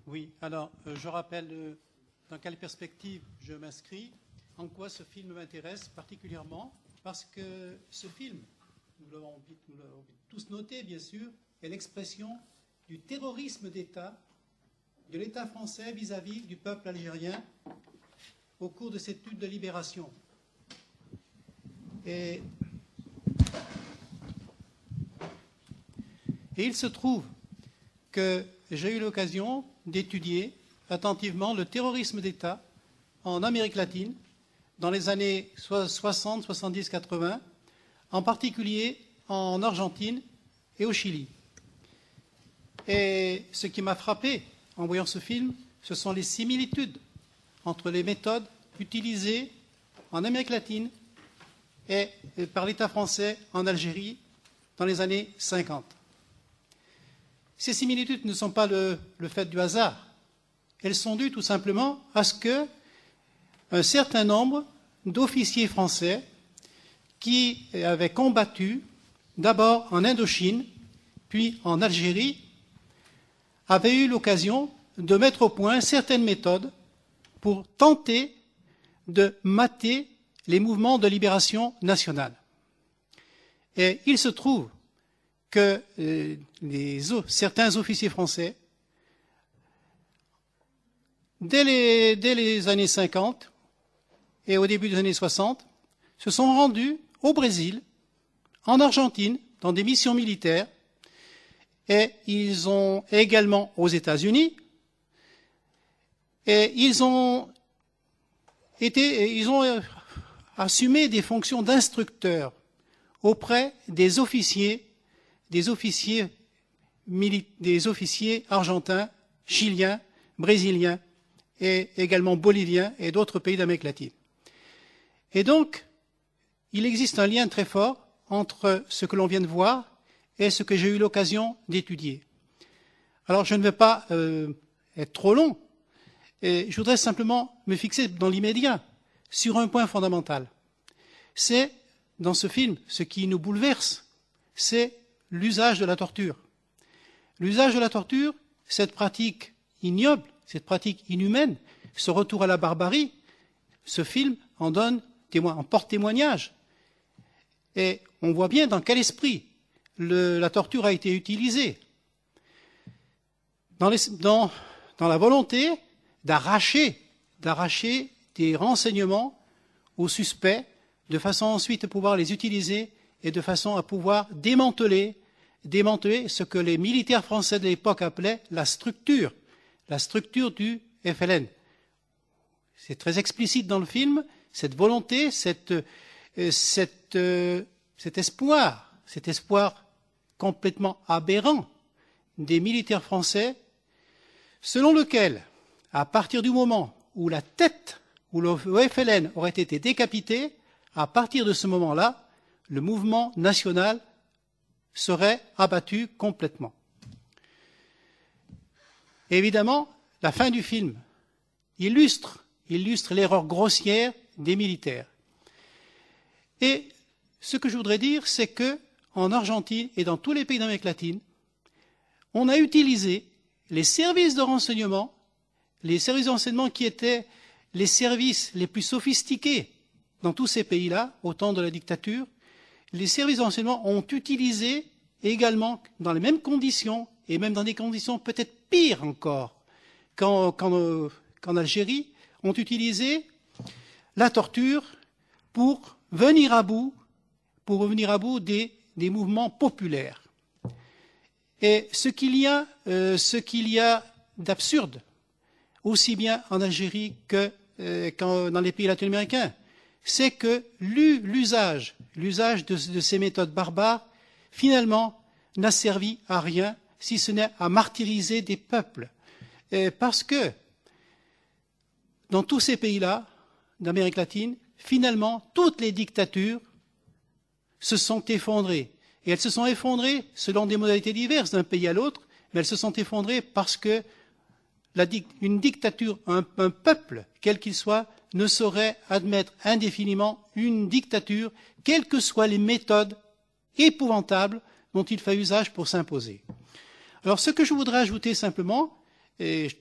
Oui, alors je rappelle dans quelle perspective je m'inscris, en quoi ce film m'intéresse particulièrement, parce que ce film, nous l'avons tous noté bien sûr, est l'expression du terrorisme d'État, de l'État français vis-à-vis du peuple algérien au cours de cette lutte de libération. Et il se trouve que j'ai eu l'occasion d'étudier attentivement le terrorisme d'État en Amérique latine dans les années 60, 70, 80, en particulier en Argentine et au Chili. Et ce qui m'a frappé en voyant ce film, ce sont les similitudes entre les méthodes utilisées en Amérique latine et par l'État français en Algérie dans les années 50. Ces similitudes ne sont pas le fait du hasard. Elles sont dues tout simplement à ce qu'un certain nombre d'officiers français qui avaient combattu d'abord en Indochine, puis en Algérie, avaient eu l'occasion de mettre au point certaines méthodes pour tenter de mater les mouvements de libération nationale. Et il se trouve que certains officiers français, dès les années 50 et au début des années 60, se sont rendus au Brésil, en Argentine, dans des missions militaires, et ils ont également aux États-Unis, et ils ont assumé des fonctions d'instructeurs auprès des officiers argentins, chiliens, brésiliens et également boliviens et d'autres pays d'Amérique latine. Et donc, il existe un lien très fort entre ce que l'on vient de voir et ce que j'ai eu l'occasion d'étudier. Alors, je ne vais pas être trop long, et je voudrais simplement me fixer dans l'immédiat sur un point fondamental. C'est, dans ce film, ce qui nous bouleverse, c'est l'usage de la torture. L'usage de la torture, cette pratique ignoble, cette pratique inhumaine, ce retour à la barbarie, ce film en porte témoignage. Et on voit bien dans quel esprit la torture a été utilisée. Dans la volonté d'arracher des renseignements aux suspects, de façon ensuite à pouvoir les utiliser et de façon à pouvoir démanteler ce que les militaires français de l'époque appelaient la structure du FLN. C'est très explicite dans le film, cette volonté, cet espoir complètement aberrant des militaires français, selon lequel, à partir du moment où la tête, où le FLN aurait été décapité, à partir de ce moment-là, le mouvement national serait abattu complètement. Et évidemment, la fin du film illustre l'erreur grossière des militaires. Et ce que je voudrais dire, c'est que en Argentine et dans tous les pays d'Amérique latine, on a utilisé les services de renseignement qui étaient les services les plus sophistiqués dans tous ces pays-là, au temps de la dictature. Les services de renseignement ont utilisé également, dans les mêmes conditions, et même dans des conditions peut-être pires encore qu'en Algérie, ont utilisé la torture pour venir à bout des mouvements populaires. Et ce qu'il y a d'absurde, aussi bien en Algérie que dans les pays latino-américains, c'est que l'usage de ces méthodes barbares, finalement, n'a servi à rien, si ce n'est à martyriser des peuples. Parce que, dans tous ces pays-là, d'Amérique latine, finalement, toutes les dictatures se sont effondrées. Et elles se sont effondrées selon des modalités diverses d'un pays à l'autre, mais elles se sont effondrées parce que une dictature, un peuple, quel qu'il soit, ne saurait admettre indéfiniment une dictature, quelles que soient les méthodes épouvantables dont il fait usage pour s'imposer. Alors ce que je voudrais ajouter simplement, et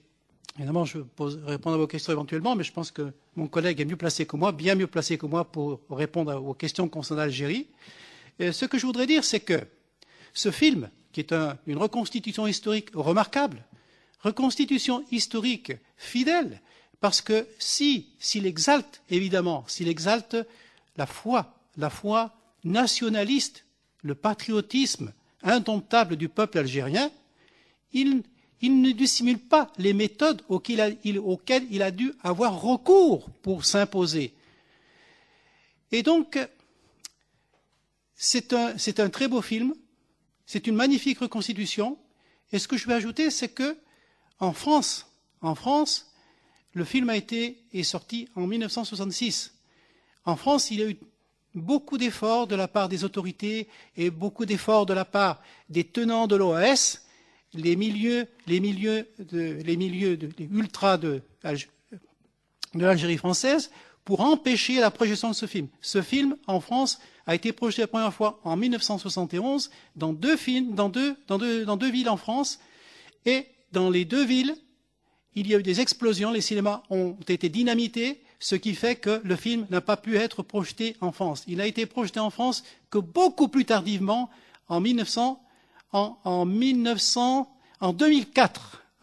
Évidemment, je vais répondre à vos questions éventuellement, mais je pense que mon collègue est mieux placé que moi, bien mieux placé que moi pour répondre aux questions concernant l'Algérie. Ce que je voudrais dire, c'est que ce film, qui est une reconstitution historique remarquable, reconstitution historique fidèle, parce que s'il exalte, évidemment, s'il exalte la foi nationaliste, le patriotisme indomptable du peuple algérien, il ne dissimule pas les méthodes auxquelles il a dû avoir recours pour s'imposer. Et donc, c'est un très beau film, c'est une magnifique reconstitution, et ce que je vais ajouter, c'est que en France, le film est sorti en 1966. En France, il y a eu beaucoup d'efforts de la part des autorités et beaucoup d'efforts de la part des tenants de l'OAS, les milieux ultras de l'Algérie française, pour empêcher la projection de ce film. Ce film, en France, a été projeté la première fois en 1971 dans deux villes en France, et dans les deux villes, il y a eu des explosions, les cinémas ont été dynamités, ce qui fait que le film n'a pas pu être projeté en France. Il n'a été projeté en France que beaucoup plus tardivement, en 2004.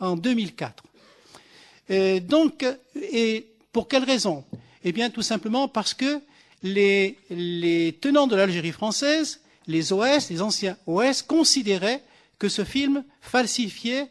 Et pour quelle raison? Eh bien, tout simplement parce que les tenants de l'Algérie française, les OS, les anciens OS, considéraient que ce film falsifiait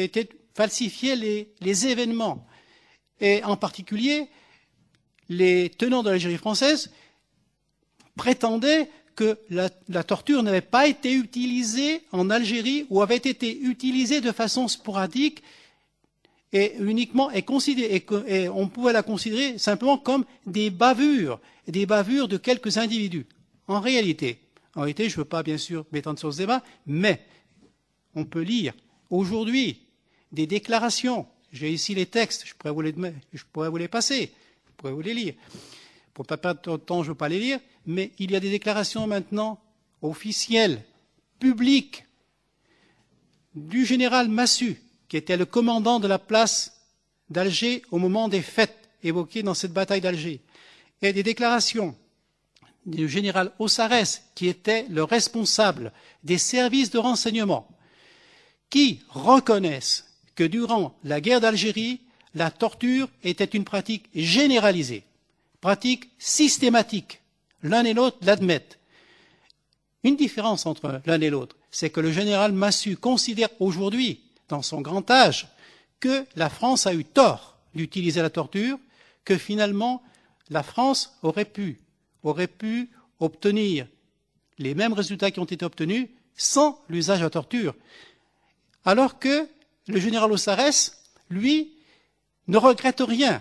les événements. Et en particulier, les tenants de l'Algérie française prétendaient que la torture n'avait pas été utilisée en Algérie ou avait été utilisée de façon sporadique et uniquement et on pouvait la considérer simplement comme des bavures de quelques individus. En réalité, je ne veux pas bien sûr m'étendre sur ce débat, mais on peut lire aujourd'hui des déclarations. J'ai ici les textes, je pourrais vous les passer, je pourrais vous les lire. Pour ne pas perdre trop de temps, je ne veux pas les lire, mais il y a des déclarations maintenant officielles, publiques, du général Massu, qui était le commandant de la place d'Alger au moment des faits évoquées dans cette bataille d'Alger, et des déclarations du général Ossares, qui était le responsable des services de renseignement, qui reconnaissent que durant la guerre d'Algérie, la torture était une pratique généralisée, pratique systématique. L'un et l'autre l'admettent. Une différence entre l'un et l'autre, c'est que le général Massu considère aujourd'hui, dans son grand âge, que la France a eu tort d'utiliser la torture, que finalement la France aurait pu obtenir les mêmes résultats qui ont été obtenus sans l'usage de la torture. Alors que le général Ossares, lui, ne regrette rien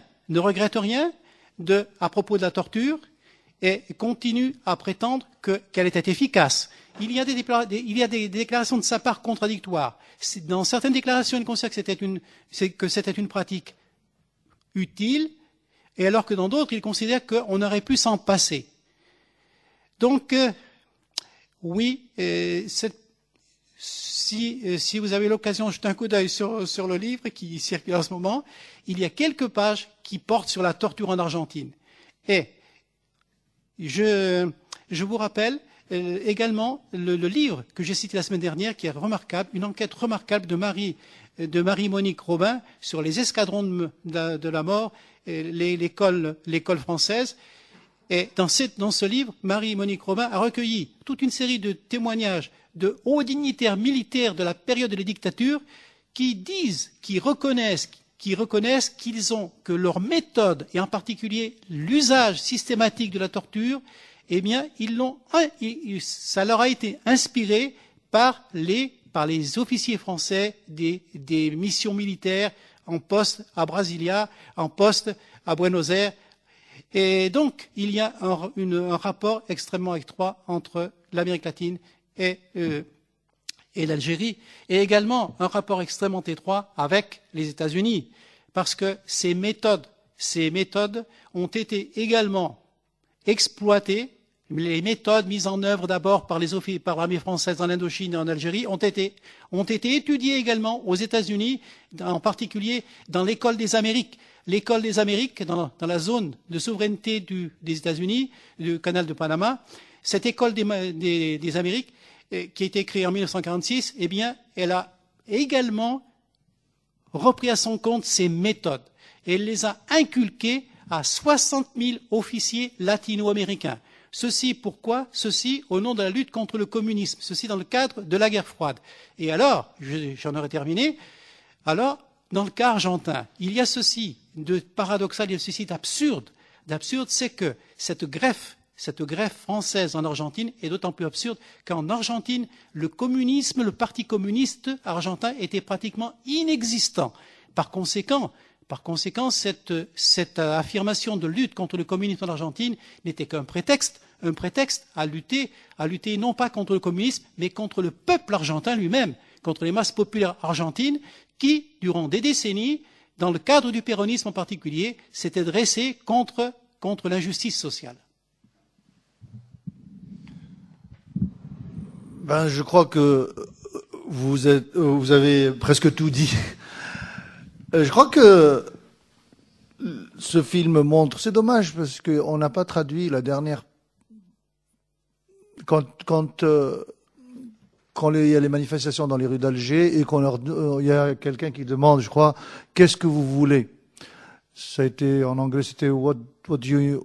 à propos de la torture et continue à prétendre qu'elle était efficace. Il y a des déclarations de sa part contradictoires. Dans certaines déclarations, il considère que c'était une pratique utile, et alors que dans d'autres, il considère qu'on aurait pu s'en passer. Donc, oui, si vous avez l'occasion de jeter un coup d'œil sur le livre qui circule en ce moment, il y a quelques pages qui portent sur la torture en Argentine. Et je vous rappelle également le livre que j'ai cité la semaine dernière, qui est remarquable, une enquête remarquable de Marie-Monique Robin sur les escadrons de la mort, l'école française. Et dans ce livre, Marie-Monique Robin a recueilli toute une série de témoignages de hauts dignitaires militaires de la période de la dictature qui reconnaissent que leur méthode, et en particulier l'usage systématique de la torture, eh bien, ça leur a été inspiré par les officiers français des missions militaires en poste à Brasilia, en poste à Buenos Aires. Et donc, il y a un rapport extrêmement étroit entre l'Amérique latine et l'Algérie, et également un rapport extrêmement étroit avec les États-Unis, parce que ces méthodes ont été également exploitées les méthodes mises en œuvre d'abord par l'armée française en Indochine et en Algérie ont été étudiées également aux États-Unis, en particulier dans l'école des Amériques. L'école des Amériques, dans la zone de souveraineté des États-Unis, du canal de Panama, cette école des Amériques, qui a été créée en 1946, eh bien, elle a également repris à son compte ces méthodes. Et elle les a inculquées à 60 000 officiers latino-américains. Ceci pourquoi? Ceci au nom de la lutte contre le communisme. Ceci dans le cadre de la guerre froide. Et alors, j'en aurais terminé, alors, dans le cas argentin, il y a ceci de paradoxal, il y a ceci d'absurde. D'absurde, c'est que cette greffe française en Argentine est d'autant plus absurde qu'en Argentine, le communisme, le parti communiste argentin était pratiquement inexistant. Par conséquent, cette affirmation de lutte contre le communisme en Argentine n'était qu'un prétexte, à lutter non pas contre le communisme, mais contre le peuple argentin lui-même, contre les masses populaires argentines qui, durant des décennies, dans le cadre du péronisme en particulier, s'étaient dressées contre l'injustice sociale. Ben, je crois que vous avez presque tout dit. Je crois que ce film montre, c'est dommage parce qu'on n'a pas traduit la dernière, quand il y a les manifestations dans les rues d'Alger et il y a quelqu'un qui demande, je crois, qu'est-ce que vous voulez? Ça a été, en anglais, c'était what do you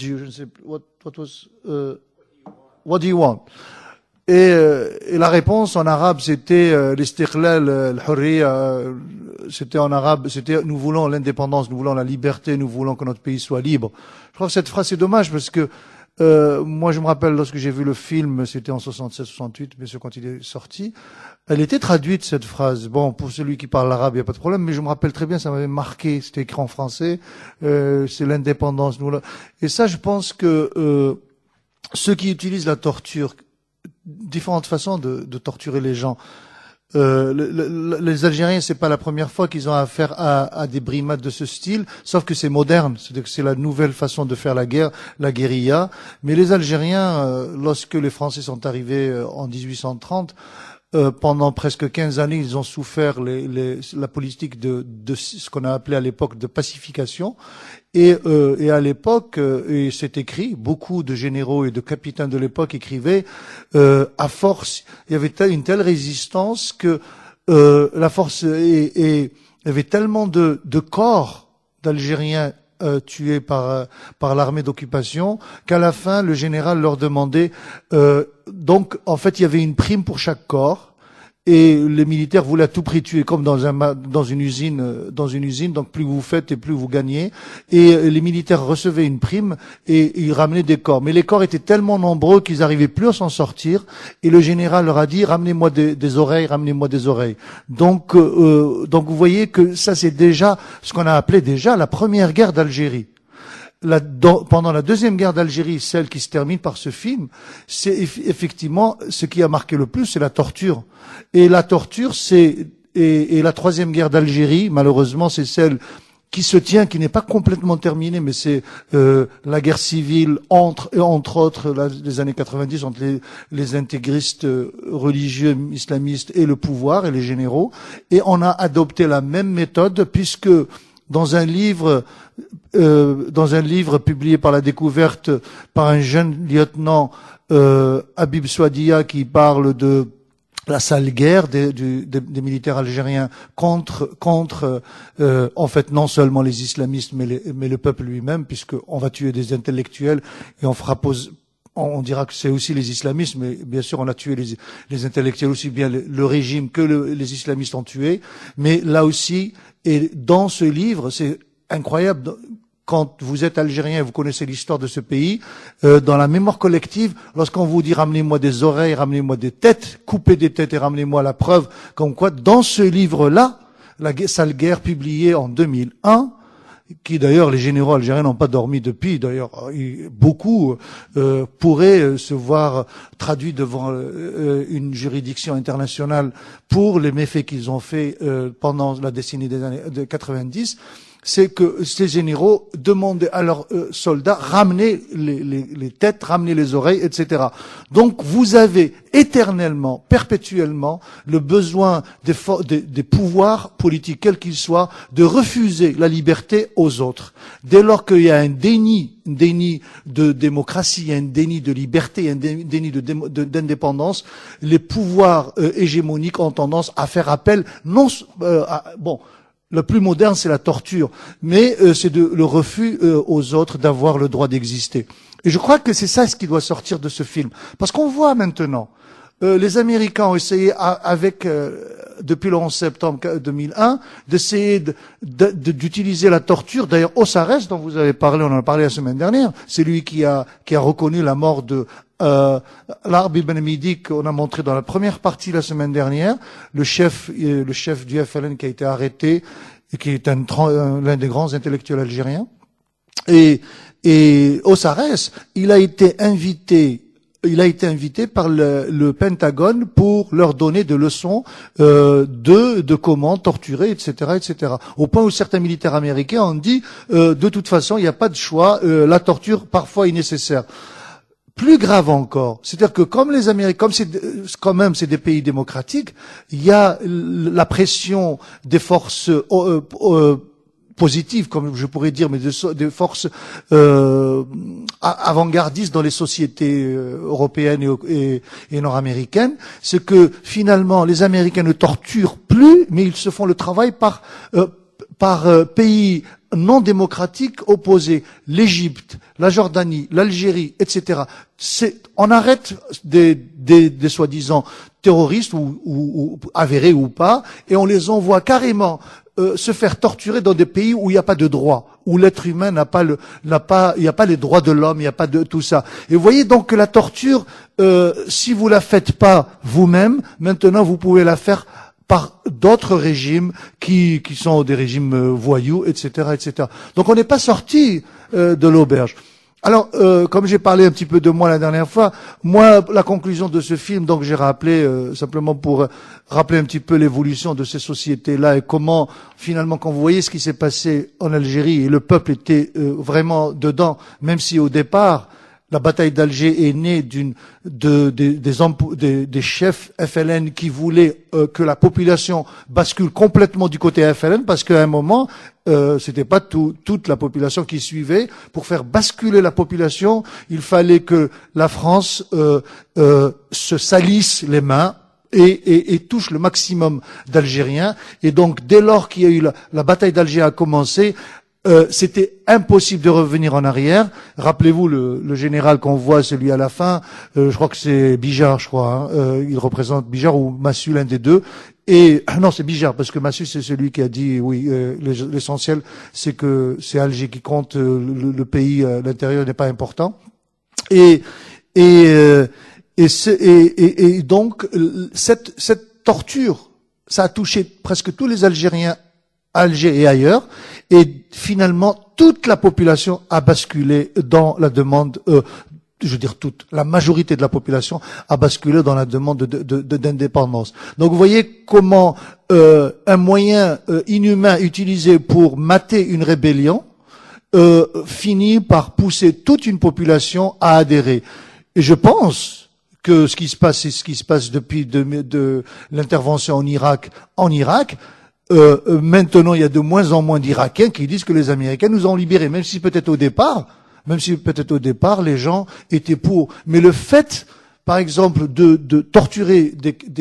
want? Et la réponse en arabe, c'était l'istiqlal, al-hurriya, c'était en arabe, c'était nous voulons l'indépendance, nous voulons la liberté, nous voulons que notre pays soit libre. Je crois que cette phrase c'est dommage parce que moi je me rappelle lorsque j'ai vu le film, c'était en 67-68, bien sûr quand il est sorti, elle était traduite cette phrase. Bon, pour celui qui parle arabe, il n'y a pas de problème, mais je me rappelle très bien, ça m'avait marqué, c'était écrit en français, c'est l'indépendance. Et ça, je pense que ceux qui utilisent la torture, différentes façons de torturer les gens. Les Algériens, c'est pas la première fois qu'ils ont affaire à des brimades de ce style, sauf que c'est moderne, c'est-à-dire que c'est la nouvelle façon de faire la guerre, la guérilla. Mais les Algériens, lorsque les Français sont arrivés en 1830, pendant presque 15 années, ils ont souffert la politique de ce qu'on a appelé à l'époque de pacification. Et à l'époque, et c'est écrit, beaucoup de généraux et de capitaines de l'époque écrivaient, à force, il y avait une telle résistance que la force il y avait tellement de corps d'Algériens tués par l'armée d'occupation qu'à la fin, le général leur demandait. Donc, en fait, il y avait une prime pour chaque corps. Et les militaires voulaient à tout prix tuer, comme dans une usine, donc plus vous faites et plus vous gagnez. Et les militaires recevaient une prime et ils ramenaient des corps. Mais les corps étaient tellement nombreux qu'ils n'arrivaient plus à s'en sortir. Et le général leur a dit, ramenez-moi des oreilles, ramenez-moi des oreilles. Donc vous voyez que ça c'est déjà ce qu'on a appelé déjà la première guerre d'Algérie. Pendant la deuxième guerre d'Algérie, celle qui se termine par ce film, c'est effectivement ce qui a marqué le plus, c'est la torture. Et la torture, et la troisième guerre d'Algérie, malheureusement, c'est celle qui se tient, qui n'est pas complètement terminée, mais c'est la guerre civile entre autres les années 90 entre les intégristes religieux islamistes et le pouvoir et les généraux. Et on a adopté la même méthode puisque dans un livre publié par la Découverte par un jeune lieutenant Habib Souadia qui parle de la sale guerre des militaires algériens contre en fait non seulement les islamistes mais le peuple lui-même, puisque on va tuer des intellectuels et on dira que c'est aussi les islamistes, mais bien sûr on a tué les intellectuels aussi bien le régime que les islamistes ont tué. Mais là aussi, et dans ce livre, c'est incroyable. Quand vous êtes algérien et vous connaissez l'histoire de ce pays, dans la mémoire collective, lorsqu'on vous dit ramenez-moi des oreilles, ramenez-moi des têtes, coupez des têtes et ramenez-moi la preuve, comme quoi dans ce livre-là, la sale guerre publiée en 2001, qui d'ailleurs les généraux algériens n'ont pas dormi depuis, d'ailleurs beaucoup pourraient se voir traduits devant une juridiction internationale pour les méfaits qu'ils ont faits pendant la décennie des années 90. c'est que ces généraux demandaient à leurs soldats ramener les têtes, ramener les oreilles, etc. Donc vous avez éternellement, perpétuellement, le besoin des pouvoirs politiques, quels qu'ils soient, de refuser la liberté aux autres. Dès lors qu'il y a un déni de démocratie, il y a un déni de liberté, il y a un déni d'indépendance, les pouvoirs hégémoniques ont tendance à faire appel, le plus moderne, c'est la torture, mais c'est le refus aux autres d'avoir le droit d'exister. Et je crois que c'est ça ce qui doit sortir de ce film. Parce qu'on voit maintenant, les Américains ont essayé, depuis le 11 septembre 2001, d'essayer d'utiliser la torture. D'ailleurs, Ossares, dont vous avez parlé, on en a parlé la semaine dernière, c'est lui qui a reconnu la mort de Larbi Ben Midi, qu'on a montré dans la première partie la semaine dernière, le chef du FLN qui a été arrêté et qui est l'un des grands intellectuels algériens. Et Ossares, il a été invité par le Pentagone pour leur donner des leçons de comment torturer, etc., etc. Au point où certains militaires américains ont dit de toute façon, il n'y a pas de choix, la torture parfois est nécessaire. Plus grave encore, c'est-à-dire que comme les Américains, comme c'est des pays démocratiques, il y a la pression des forces positives, comme je pourrais dire, mais des forces avant-gardistes dans les sociétés européennes et nord-américaines, c'est que finalement les Américains ne torturent plus, mais ils se font le travail par pays non démocratiques opposés, l'Égypte, la Jordanie, l'Algérie, etc. On arrête des soi-disant terroristes ou avérés ou pas, et on les envoie carrément se faire torturer dans des pays où il n'y a pas de droit, où l'être humain il n'y a pas les droits de l'homme, il n'y a pas de tout ça. Et vous voyez donc que la torture, si vous la faites pas vous-même, maintenant vous pouvez la faire par d'autres régimes qui sont des régimes voyous, etc., etc. Donc on n'est pas sorti de l'auberge. Alors, comme j'ai parlé un petit peu de moi la dernière fois, moi, la conclusion de ce film, donc j'ai rappelé, simplement pour rappeler un petit peu l'évolution de ces sociétés-là et comment, finalement, quand vous voyez ce qui s'est passé en Algérie, et le peuple était vraiment dedans, même si au départ, la bataille d'Alger est née des chefs FLN qui voulaient que la population bascule complètement du côté FLN, parce qu'à un moment, c'était pas toute la population qui suivait. Pour faire basculer la population, il fallait que la France se salisse les mains et touche le maximum d'Algériens. Et donc, dès lors qu'il y a eu la bataille d'Alger a commencé, c'était impossible de revenir en arrière. Rappelez-vous le général qu'on voit, celui à la fin, je crois que c'est Bijard, il représente Bijard ou Massu, l'un des deux. Et non, c'est Bijard, parce que Massu c'est celui qui a dit oui, l'essentiel c'est que c'est Alger qui compte, le pays, l'intérieur n'est pas important. Et donc cette torture, ça a touché presque tous les Algériens à Alger et ailleurs, et finalement toute la population a basculé dans la demande, la majorité de la population a basculé dans la demande d'indépendance. Donc vous voyez comment un moyen inhumain utilisé pour mater une rébellion finit par pousser toute une population à adhérer. Et je pense que ce qui se passe, c'est ce qui se passe depuis de l'intervention en Irak. Maintenant, il y a de moins en moins d'Irakiens qui disent que les Américains nous ont libérés, même si peut-être au départ, les gens étaient pour. Mais le fait, par exemple, de torturer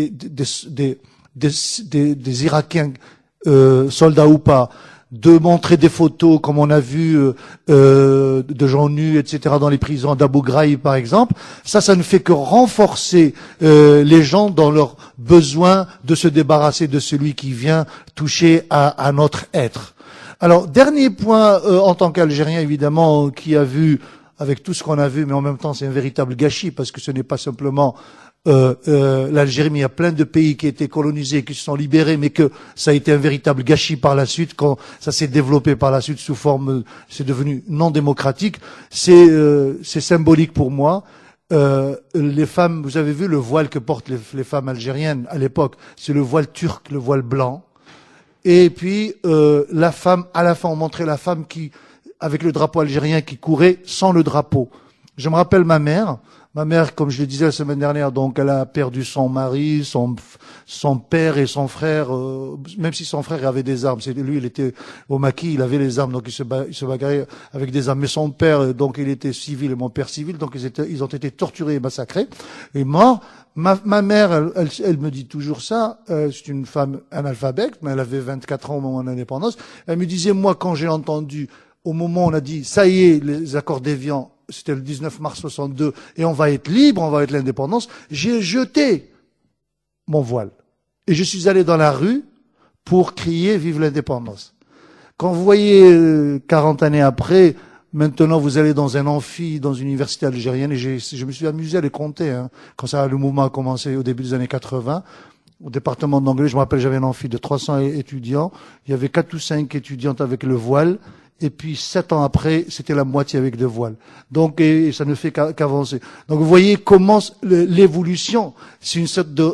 des Irakiens, soldats ou pas, de montrer des photos, comme on a vu, de gens nus, etc., dans les prisons d'Abu Ghraib, par exemple, ça ne fait que renforcer les gens dans leur besoin de se débarrasser de celui qui vient toucher à notre être. Alors, dernier point, en tant qu'Algérien, évidemment, qui a vu, avec tout ce qu'on a vu, mais en même temps, c'est un véritable gâchis, parce que ce n'est pas simplement l'Algérie, mais il y a plein de pays qui étaient colonisés, qui se sont libérés, mais que ça a été un véritable gâchis par la suite, quand ça s'est développé par la suite sous forme, c'est devenu non démocratique. C'est symbolique pour moi. Les femmes, vous avez vu le voile que portent les femmes algériennes à l'époque, c'est le voile turc, le voile blanc. Et puis la femme, à la fin, on montrait la femme qui, avec le drapeau algérien, qui courait sans le drapeau. Je me rappelle ma mère. Ma mère, comme je le disais la semaine dernière, donc elle a perdu son mari, son père et son frère, même si son frère avait des armes. Lui, il était au maquis, il avait les armes, donc il se bagarrait avec des armes. Mais son père, donc il était civil et mon père civil, donc ils ont été torturés et massacrés et morts. Ma mère, elle me dit toujours ça. C'est une femme analphabète, mais elle avait 24 ans au moment de l'indépendance. Elle me disait, moi, quand j'ai entendu, au moment où on a dit, ça y est, les accords d'Évian, c'était le 19 mars 62, et on va être libre, on va être l'indépendance, j'ai jeté mon voile. Et je suis allé dans la rue pour crier vive l'indépendance. Quand vous voyez 40 années après, maintenant vous allez dans un amphi, dans une université algérienne, et je me suis amusé à les compter, hein, quand le mouvement a commencé au début des années 80, au département d'anglais, je me rappelle, j'avais un amphi de 300 étudiants, il y avait 4 ou 5 étudiantes avec le voile, et puis 7 ans après, c'était la moitié avec des voiles. Donc, et ça ne fait qu'avancer. Donc, vous voyez comment l'évolution, c'est une sorte de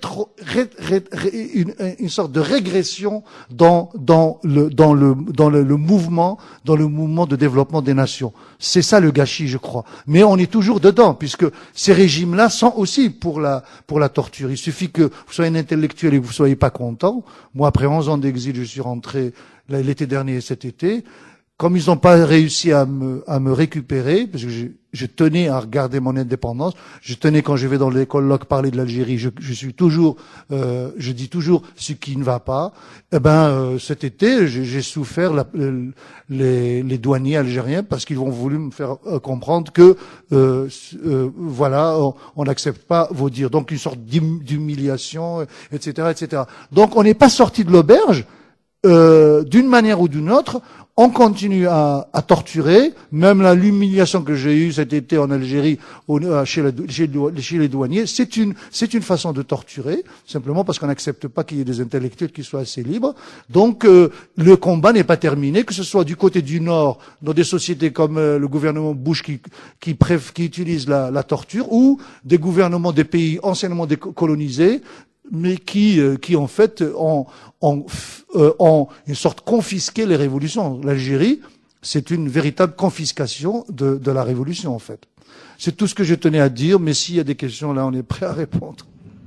une sorte de régression dans le mouvement de développement des nations. C'est ça le gâchis, je crois. Mais on est toujours dedans, puisque ces régimes-là sont aussi pour la torture. Il suffit que vous soyez un intellectuel et que vous soyez pas content. Moi, après 11 ans d'exil, je suis rentré l'été dernier et cet été. Comme ils n'ont pas réussi à me récupérer, parce que je tenais à regarder mon indépendance, je tenais quand je vais dans les colloques parler de l'Algérie, je suis toujours, je dis toujours ce qui ne va pas. Eh ben, cet été, j'ai souffert les douaniers algériens parce qu'ils ont voulu me faire comprendre que, voilà, on n'accepte pas vos dires. Donc une sorte d'humiliation, etc., etc. Donc on n'est pas sorti de l'auberge. D'une manière ou d'une autre, on continue à torturer. Même l'humiliation que j'ai eue cet été en Algérie chez les douaniers, c'est une façon de torturer, simplement parce qu'on n'accepte pas qu'il y ait des intellectuels qui soient assez libres. Donc le combat n'est pas terminé, que ce soit du côté du Nord, dans des sociétés comme le gouvernement Bush qui utilise la torture, ou des gouvernements des pays anciennement décolonisés, mais qui en fait ont une sorte confisqué les révolutions. L'Algérie, c'est une véritable confiscation de la révolution, en fait. C'est tout ce que je tenais à dire, mais s'il y a des questions, là, on est prêt à répondre.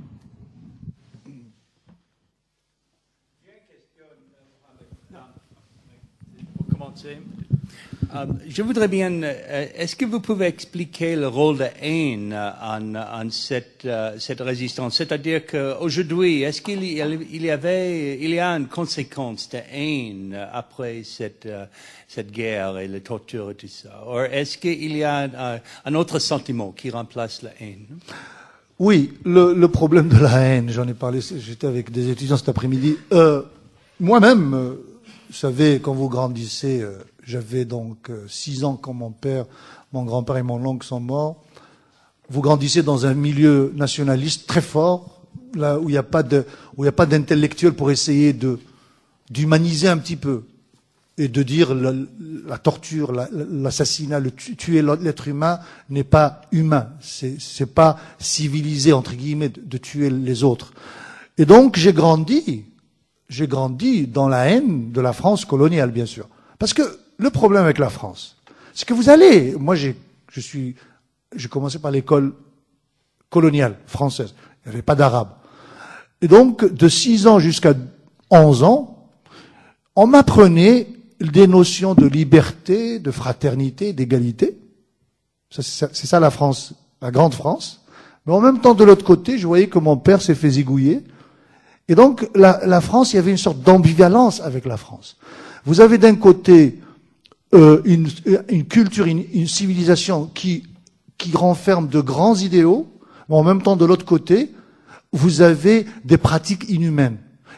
J'ai une question, pour commencer. Je voudrais bien, est-ce que vous pouvez expliquer le rôle de haine en cette résistance? C'est-à-dire qu'aujourd'hui, est-ce qu'il y a une conséquence de haine après cette guerre et la torture et tout ça? Ou est-ce qu'il y a un autre sentiment qui remplace la haine? Oui, le problème de la haine, j'en ai parlé, j'étais avec des étudiants cet après-midi. Moi-même, vous savez, quand vous grandissez, j'avais donc 6 ans quand mon père, mon grand-père et mon oncle sont morts. Vous grandissez dans un milieu nationaliste très fort, là où il n'y a pas d'intellectuels pour essayer d'humaniser un petit peu et de dire la torture, l'assassinat, tuer l'être humain n'est pas humain, c'est pas civilisé entre guillemets de tuer les autres. Et donc j'ai grandi dans la haine de la France coloniale, bien sûr, parce que le problème avec la France, c'est que vous allez, moi j'ai commencé par l'école coloniale française, il n'y avait pas d'arabe. Et donc, de 6 ans jusqu'à 11 ans, on m'apprenait des notions de liberté, de fraternité, d'égalité. C'est ça la France, la grande France. Mais en même temps, de l'autre côté, je voyais que mon père s'est fait zigouiller. Et donc, la France, il y avait une sorte d'ambivalence avec la France. Vous avez d'un côté une culture, une civilisation qui renferme de grands idéaux, mais en même temps, de l'autre côté, vous avez des pratiques inhumaines.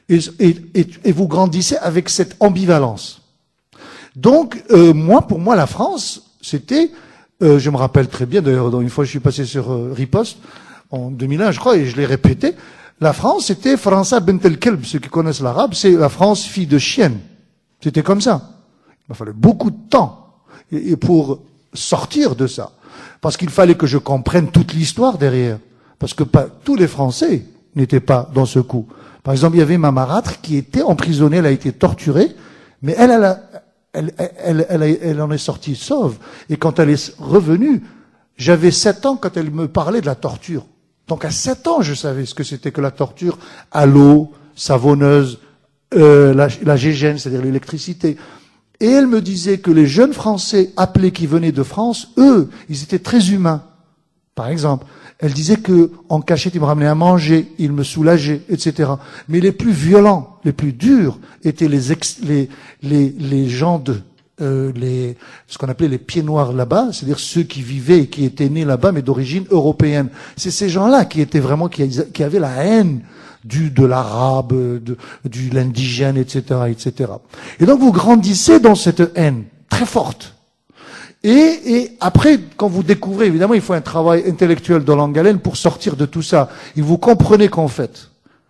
Et vous grandissez avec cette ambivalence. Donc, pour moi, la France, c'était, je me rappelle très bien, d'ailleurs, une fois je suis passé sur Riposte, en 2001, je crois, et je l'ai répété, la France, c'était França bint el-Kelb, ceux qui connaissent l'arabe, c'est la France fille de chienne. C'était comme ça. Il m'a fallu beaucoup de temps pour sortir de ça. Parce qu'il fallait que je comprenne toute l'histoire derrière. Parce que tous les Français n'étaient pas dans ce coup. Par exemple, il y avait ma marâtre qui était emprisonnée, elle a été torturée, mais elle en est sortie sauve. Et quand elle est revenue, j'avais 7 ans quand elle me parlait de la torture. Donc à 7 ans, je savais ce que c'était que la torture à l'eau, savonneuse, la gégène, c'est-à-dire l'électricité. Et elle me disait que les jeunes Français appelés qui venaient de France, eux, ils étaient très humains. Par exemple, elle disait que en cachette, ils me ramenaient à manger, ils me soulageaient, etc. Mais les plus violents, les plus durs, étaient les gens de ce qu'on appelait les pieds noirs là-bas, c'est-à-dire ceux qui vivaient et qui étaient nés là-bas, mais d'origine européenne. C'est ces gens-là qui étaient vraiment qui avaient la haine de l'arabe, de l'indigène, etc., etc. Et donc vous grandissez dans cette haine très forte. Et après, quand vous découvrez, évidemment, il faut un travail intellectuel de longue haleine pour sortir de tout ça. Et vous comprenez qu'en fait,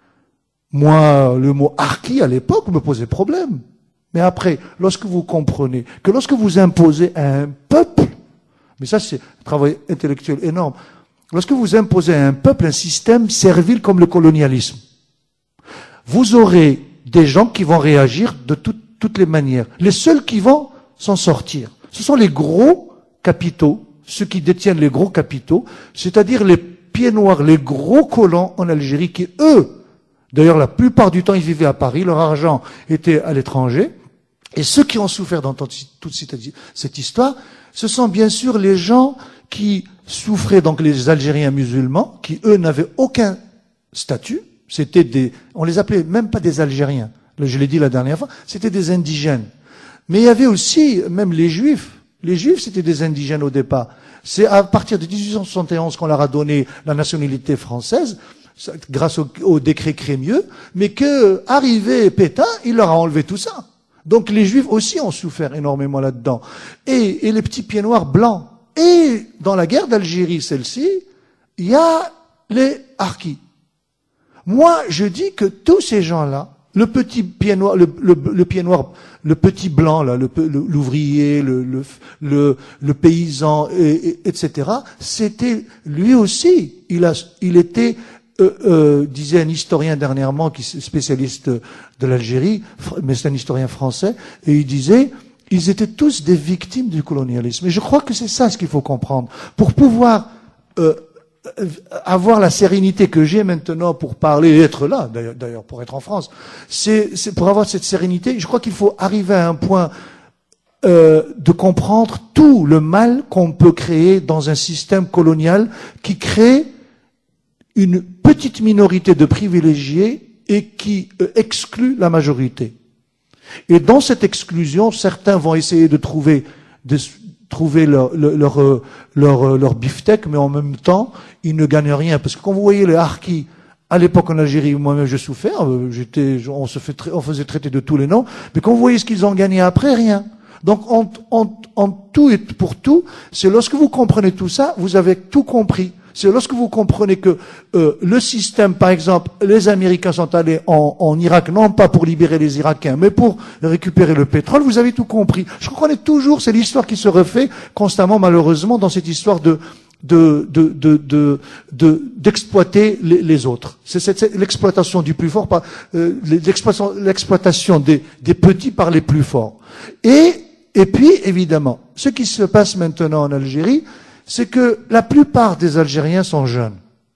moi, le mot harki à l'époque me posait problème. Mais après, lorsque vous comprenez que lorsque vous imposez à un peuple, mais ça c'est un travail intellectuel énorme, lorsque vous imposez à un peuple un système servile comme le colonialisme, vous aurez des gens qui vont réagir de toutes les manières. Les seuls qui vont s'en sortir, ce sont les gros capitaux, ceux qui détiennent les gros capitaux, c'est-à-dire les pieds noirs, les gros colons en Algérie qui, eux, d'ailleurs la plupart du temps ils vivaient à Paris, leur argent était à l'étranger, et ceux qui ont souffert dans toute cette histoire, ce sont bien sûr les gens qui souffraient, donc les Algériens musulmans, qui eux n'avaient aucun statut, on les appelait même pas des Algériens, je l'ai dit la dernière fois, c'était des indigènes. Mais il y avait aussi, même les Juifs. Les Juifs, c'était des indigènes au départ. C'est à partir de 1871 qu'on leur a donné la nationalité française, grâce au décret Crémieux, mais que, arrivé Pétain, il leur a enlevé tout ça. Donc les Juifs aussi ont souffert énormément là-dedans. Et les petits pieds noirs blancs. Et dans la guerre d'Algérie, celle-ci, il y a les harkis. Moi, je dis que tous ces gens-là, le petit pied noir, le pied noir, le petit blanc là, l'ouvrier, le paysan, etc. C'était lui aussi. Il était, disait un historien dernièrement, qui est spécialiste de l'Algérie, mais c'est un historien français, et il disait, ils étaient tous des victimes du colonialisme. Et je crois que c'est ça ce qu'il faut comprendre pour pouvoir avoir la sérénité que j'ai maintenant pour parler et être là, d'ailleurs pour être en France, c'est pour avoir cette sérénité, je crois qu'il faut arriver à un point de comprendre tout le mal qu'on peut créer dans un système colonial qui crée une petite minorité de privilégiés et qui exclut la majorité. Et dans cette exclusion, certains vont essayer de trouver leur beefsteak, mais en même temps, ils ne gagnent rien. Parce que quand vous voyez les harkis, à l'époque en Algérie, moi-même je souffrais, on faisait traiter de tous les noms, mais quand vous voyez ce qu'ils ont gagné après, rien. Donc en tout et pour tout, c'est lorsque vous comprenez tout ça, vous avez tout compris. C'est lorsque vous comprenez que le système, par exemple, les Américains sont allés en Irak, non pas pour libérer les Irakiens, mais pour récupérer le pétrole, vous avez tout compris. Je crois qu'on est toujours, c'est l'histoire qui se refait constamment, malheureusement, dans cette histoire d'exploiter les autres. C'est l'exploitation du plus fort, l'exploitation des petits par les plus forts. Et puis, évidemment, ce qui se passe maintenant en Algérie, c'est que la plupart des Algériens sont jeunes.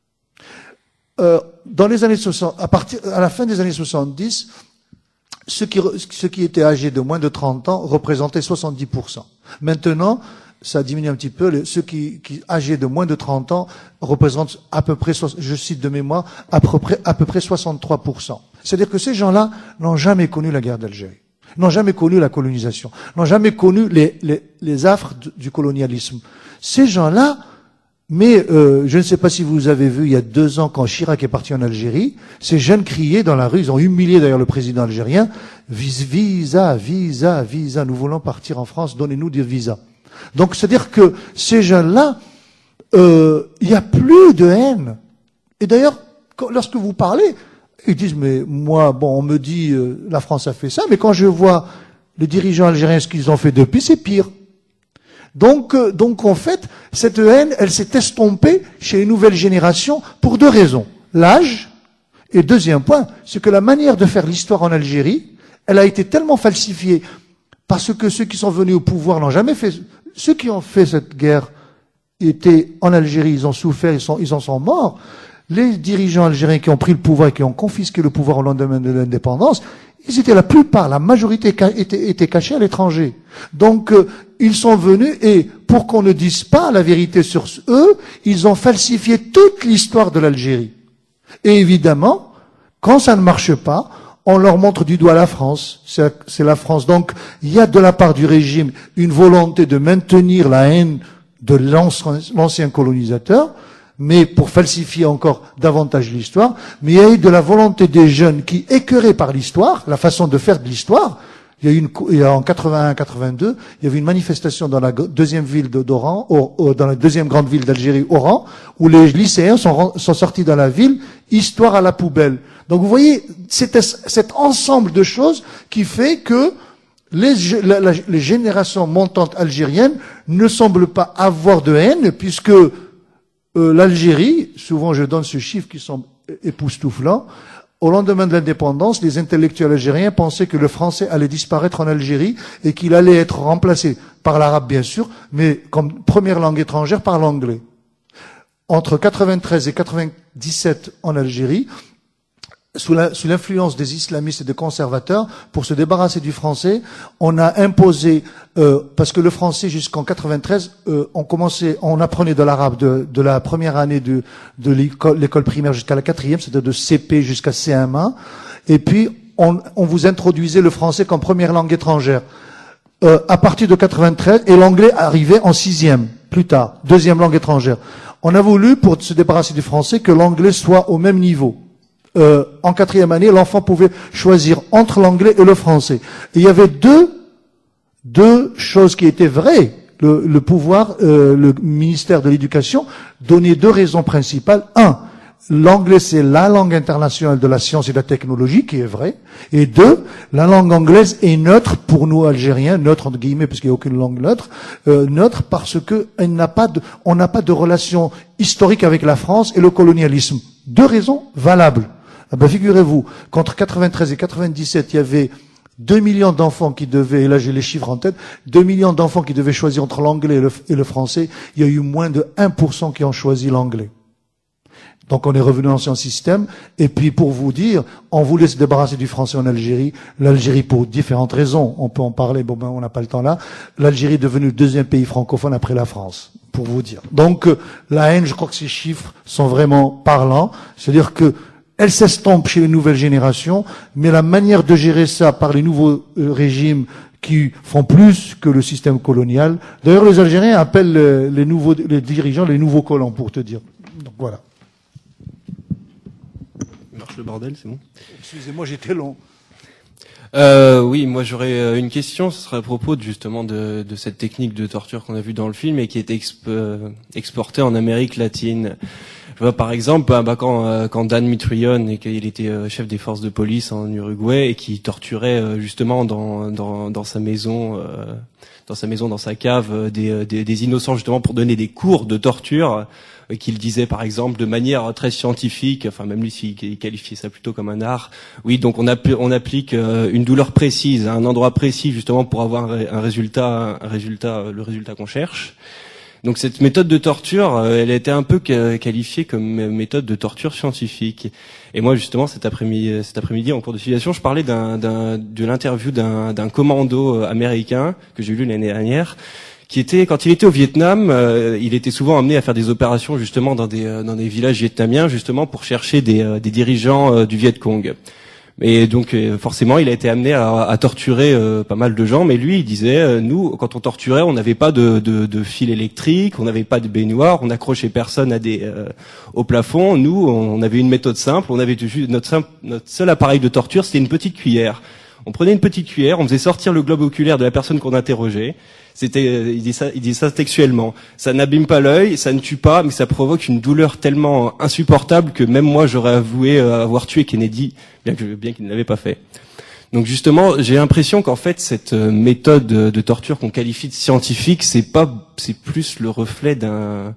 Dans les années 60, à la fin des années 70, ceux qui étaient âgés de moins de 30 ans représentaient 70%. Maintenant, ça diminue un petit peu. Ceux qui âgés de moins de 30 ans représentent à peu près, je cite de mémoire, à peu près 63%. C'est-à-dire que ces gens-là n'ont jamais connu la guerre d'Algérie, n'ont jamais connu la colonisation, n'ont jamais connu les affres du colonialisme. Ces gens-là, mais je ne sais pas si vous avez vu il y a 2 ans quand Chirac est parti en Algérie, ces jeunes criaient dans la rue, ils ont humilié d'ailleurs le président algérien, visa, visa, visa, nous voulons partir en France, donnez-nous des visas. Donc c'est-à-dire que ces jeunes-là, il n'y a plus de haine. Et d'ailleurs, lorsque vous parlez, ils disent mais moi, bon, on me dit la France a fait ça, mais quand je vois les dirigeants algériens ce qu'ils ont fait depuis, c'est pire. Donc en fait, cette haine, elle s'est estompée chez les nouvelles générations pour 2 raisons. L'âge Et deuxième point, c'est que la manière de faire l'histoire en Algérie, elle a été tellement falsifiée parce que ceux qui sont venus au pouvoir n'ont jamais fait. Ceux qui ont fait cette guerre étaient en Algérie, ils ont souffert, ils en sont morts. Les dirigeants algériens qui ont pris le pouvoir et qui ont confisqué le pouvoir au lendemain de l'indépendance, ils étaient la plupart, la majorité étaient cachés à l'étranger. Donc, ils sont venus et, pour qu'on ne dise pas la vérité sur eux, ils ont falsifié toute l'histoire de l'Algérie. Et évidemment, quand ça ne marche pas, on leur montre du doigt la France. C'est la France. Donc, il y a de la part du régime une volonté de maintenir la haine de l'ancien colonisateur, mais pour falsifier encore davantage l'histoire. Mais il y a eu de la volonté des jeunes qui, écœurés par l'histoire, la façon de faire de l'histoire, il y a en 81-82, il y avait une manifestation dans la deuxième ville d'Oran, dans la deuxième grande ville d'Algérie, Oran, où les lycéens sont sortis dans la ville, histoire à la poubelle. Donc vous voyez, c'était cet ensemble de choses qui fait que les générations montantes algériennes ne semblent pas avoir de haine, puisque l'Algérie, souvent je donne ce chiffre qui semble époustouflant, au lendemain de l'indépendance, les intellectuels algériens pensaient que le français allait disparaître en Algérie et qu'il allait être remplacé par l'arabe bien sûr, mais comme première langue étrangère par l'anglais. Entre 93 et 97 en Algérie, sous l'influence des islamistes et des conservateurs, pour se débarrasser du français, on a imposé, parce que le français jusqu'en 93, on apprenait de l'arabe de la première année de l'école primaire jusqu'à la quatrième, c'était de CP jusqu'à CM1, et puis on vous introduisait le français comme première langue étrangère. À partir de 93, et l'anglais arrivait en sixième, plus tard, deuxième langue étrangère. On a voulu, pour se débarrasser du français, que l'anglais soit au même niveau. En quatrième année, l'enfant pouvait choisir entre l'anglais et le français. Et il y avait deux choses qui étaient vraies. Le pouvoir, le ministère de l'Éducation donnait deux raisons principales. Un, l'anglais c'est la langue internationale de la science et de la technologie, qui est vrai. Et deux, la langue anglaise est neutre pour nous Algériens, neutre entre guillemets parce qu'il n'y a aucune langue neutre, neutre parce que on n'a pas de relation historique avec la France et le colonialisme. Deux raisons valables. Ah ben, figurez-vous qu'entre 93 et 97, il y avait 2 millions d'enfants qui devaient, et là j'ai les chiffres en tête, 2 millions d'enfants qui devaient choisir entre l'anglais et le français. Il y a eu moins de 1% qui ont choisi l'anglais. Donc on est revenu à l'ancien système. Et puis pour vous dire, on voulait se débarrasser du français en Algérie. L'Algérie pour différentes raisons. On peut en parler, bon ben on n'a pas le temps là. L'Algérie est devenue le deuxième pays francophone après la France, pour vous dire. Donc la haine, je crois que ces chiffres sont vraiment parlants. C'est-à-dire que elle s'estompe chez les nouvelles générations, mais la manière de gérer ça par les nouveaux régimes qui font plus que le système colonial. D'ailleurs, les Algériens appellent les dirigeants les nouveaux colons, pour te dire. Donc voilà. Marche le bordel, c'est bon. Excusez-moi, j'étais long. Oui, moi j'aurais une question. Ce serait à propos justement de cette technique de torture qu'on a vue dans le film et qui est exportée en Amérique latine. Je vois par exemple quand Dan Mitrione et qu'il était chef des forces de police en Uruguay et qui torturait justement dans sa maison, dans sa cave des innocents justement pour donner des cours de torture. Qu'il disait par exemple de manière très scientifique, enfin même lui il qualifiait ça plutôt comme un art. Oui, donc on applique une douleur précise à un endroit précis justement pour avoir le résultat qu'on cherche. Donc cette méthode de torture, elle a été un peu qualifiée comme méthode de torture scientifique. Et moi justement cet après-midi en cours de civilisation, je parlais de l'interview d'un commando américain que j'ai lu l'année dernière, qui était, quand il était au Vietnam, il était souvent amené à faire des opérations justement dans des villages vietnamiens, justement pour chercher des dirigeants du Viet Cong. Et donc forcément, il a été amené à torturer pas mal de gens. Mais lui, il disait, nous, quand on torturait, on n'avait pas de fil électrique, on n'avait pas de baignoire, on n'accrochait personne au plafond. Nous, on avait une méthode simple. On avait juste notre seul appareil de torture, c'était une petite cuillère. On prenait une petite cuillère, on faisait sortir le globe oculaire de la personne qu'on interrogeait. Il dit ça textuellement. Ça n'abîme pas l'œil, ça ne tue pas, mais ça provoque une douleur tellement insupportable que même moi j'aurais avoué avoir tué Kennedy, bien qu'il ne l'avait pas fait. Donc justement, j'ai l'impression qu'en fait cette méthode de torture qu'on qualifie de scientifique, c'est plus le reflet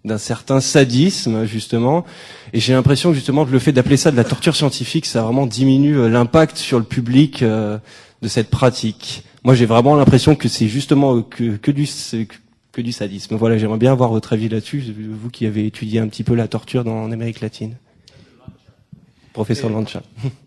d'un certain sadisme, justement. Et j'ai l'impression que, justement, que le fait d'appeler ça de la torture scientifique, ça vraiment diminue l'impact sur le public de cette pratique. Moi, j'ai vraiment l'impression que c'est justement que du sadisme. Voilà, j'aimerais bien avoir votre avis là-dessus, vous qui avez étudié un petit peu la torture en Amérique latine. Professeur Lancha.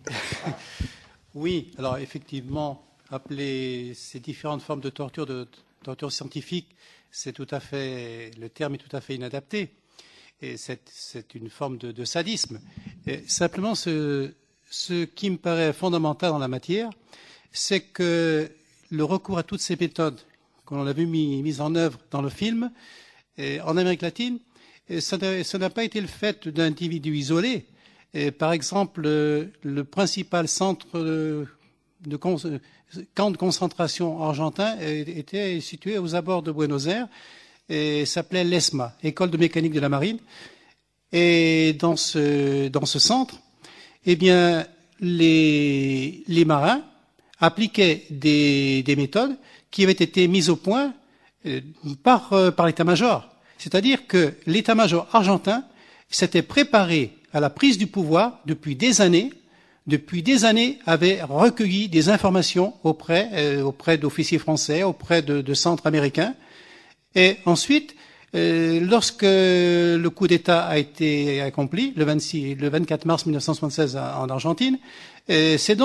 Oui, alors effectivement, appeler ces différentes formes de torture scientifique, le terme est tout à fait inadapté. Et c'est une forme de sadisme. Et simplement, ce qui me paraît fondamental dans la matière, c'est que le recours à toutes ces méthodes qu'on a vu mises en œuvre dans le film, en Amérique latine, ça n'a pas été le fait d'individus isolés. Et par exemple, le principal centre de camp de concentration argentin était situé aux abords de Buenos Aires et s'appelait l'ESMA, École de mécanique de la marine. Et dans ce centre, eh bien, les marins appliquaient des méthodes qui avaient été mises au point par l'état-major. C'est-à-dire que l'état-major argentin s'était préparé à la prise du pouvoir depuis des années, avait recueilli des informations auprès d'officiers français, auprès de centres américains. Et ensuite, lorsque le coup d'État a été accompli, le 24 mars 1976 en Argentine, ce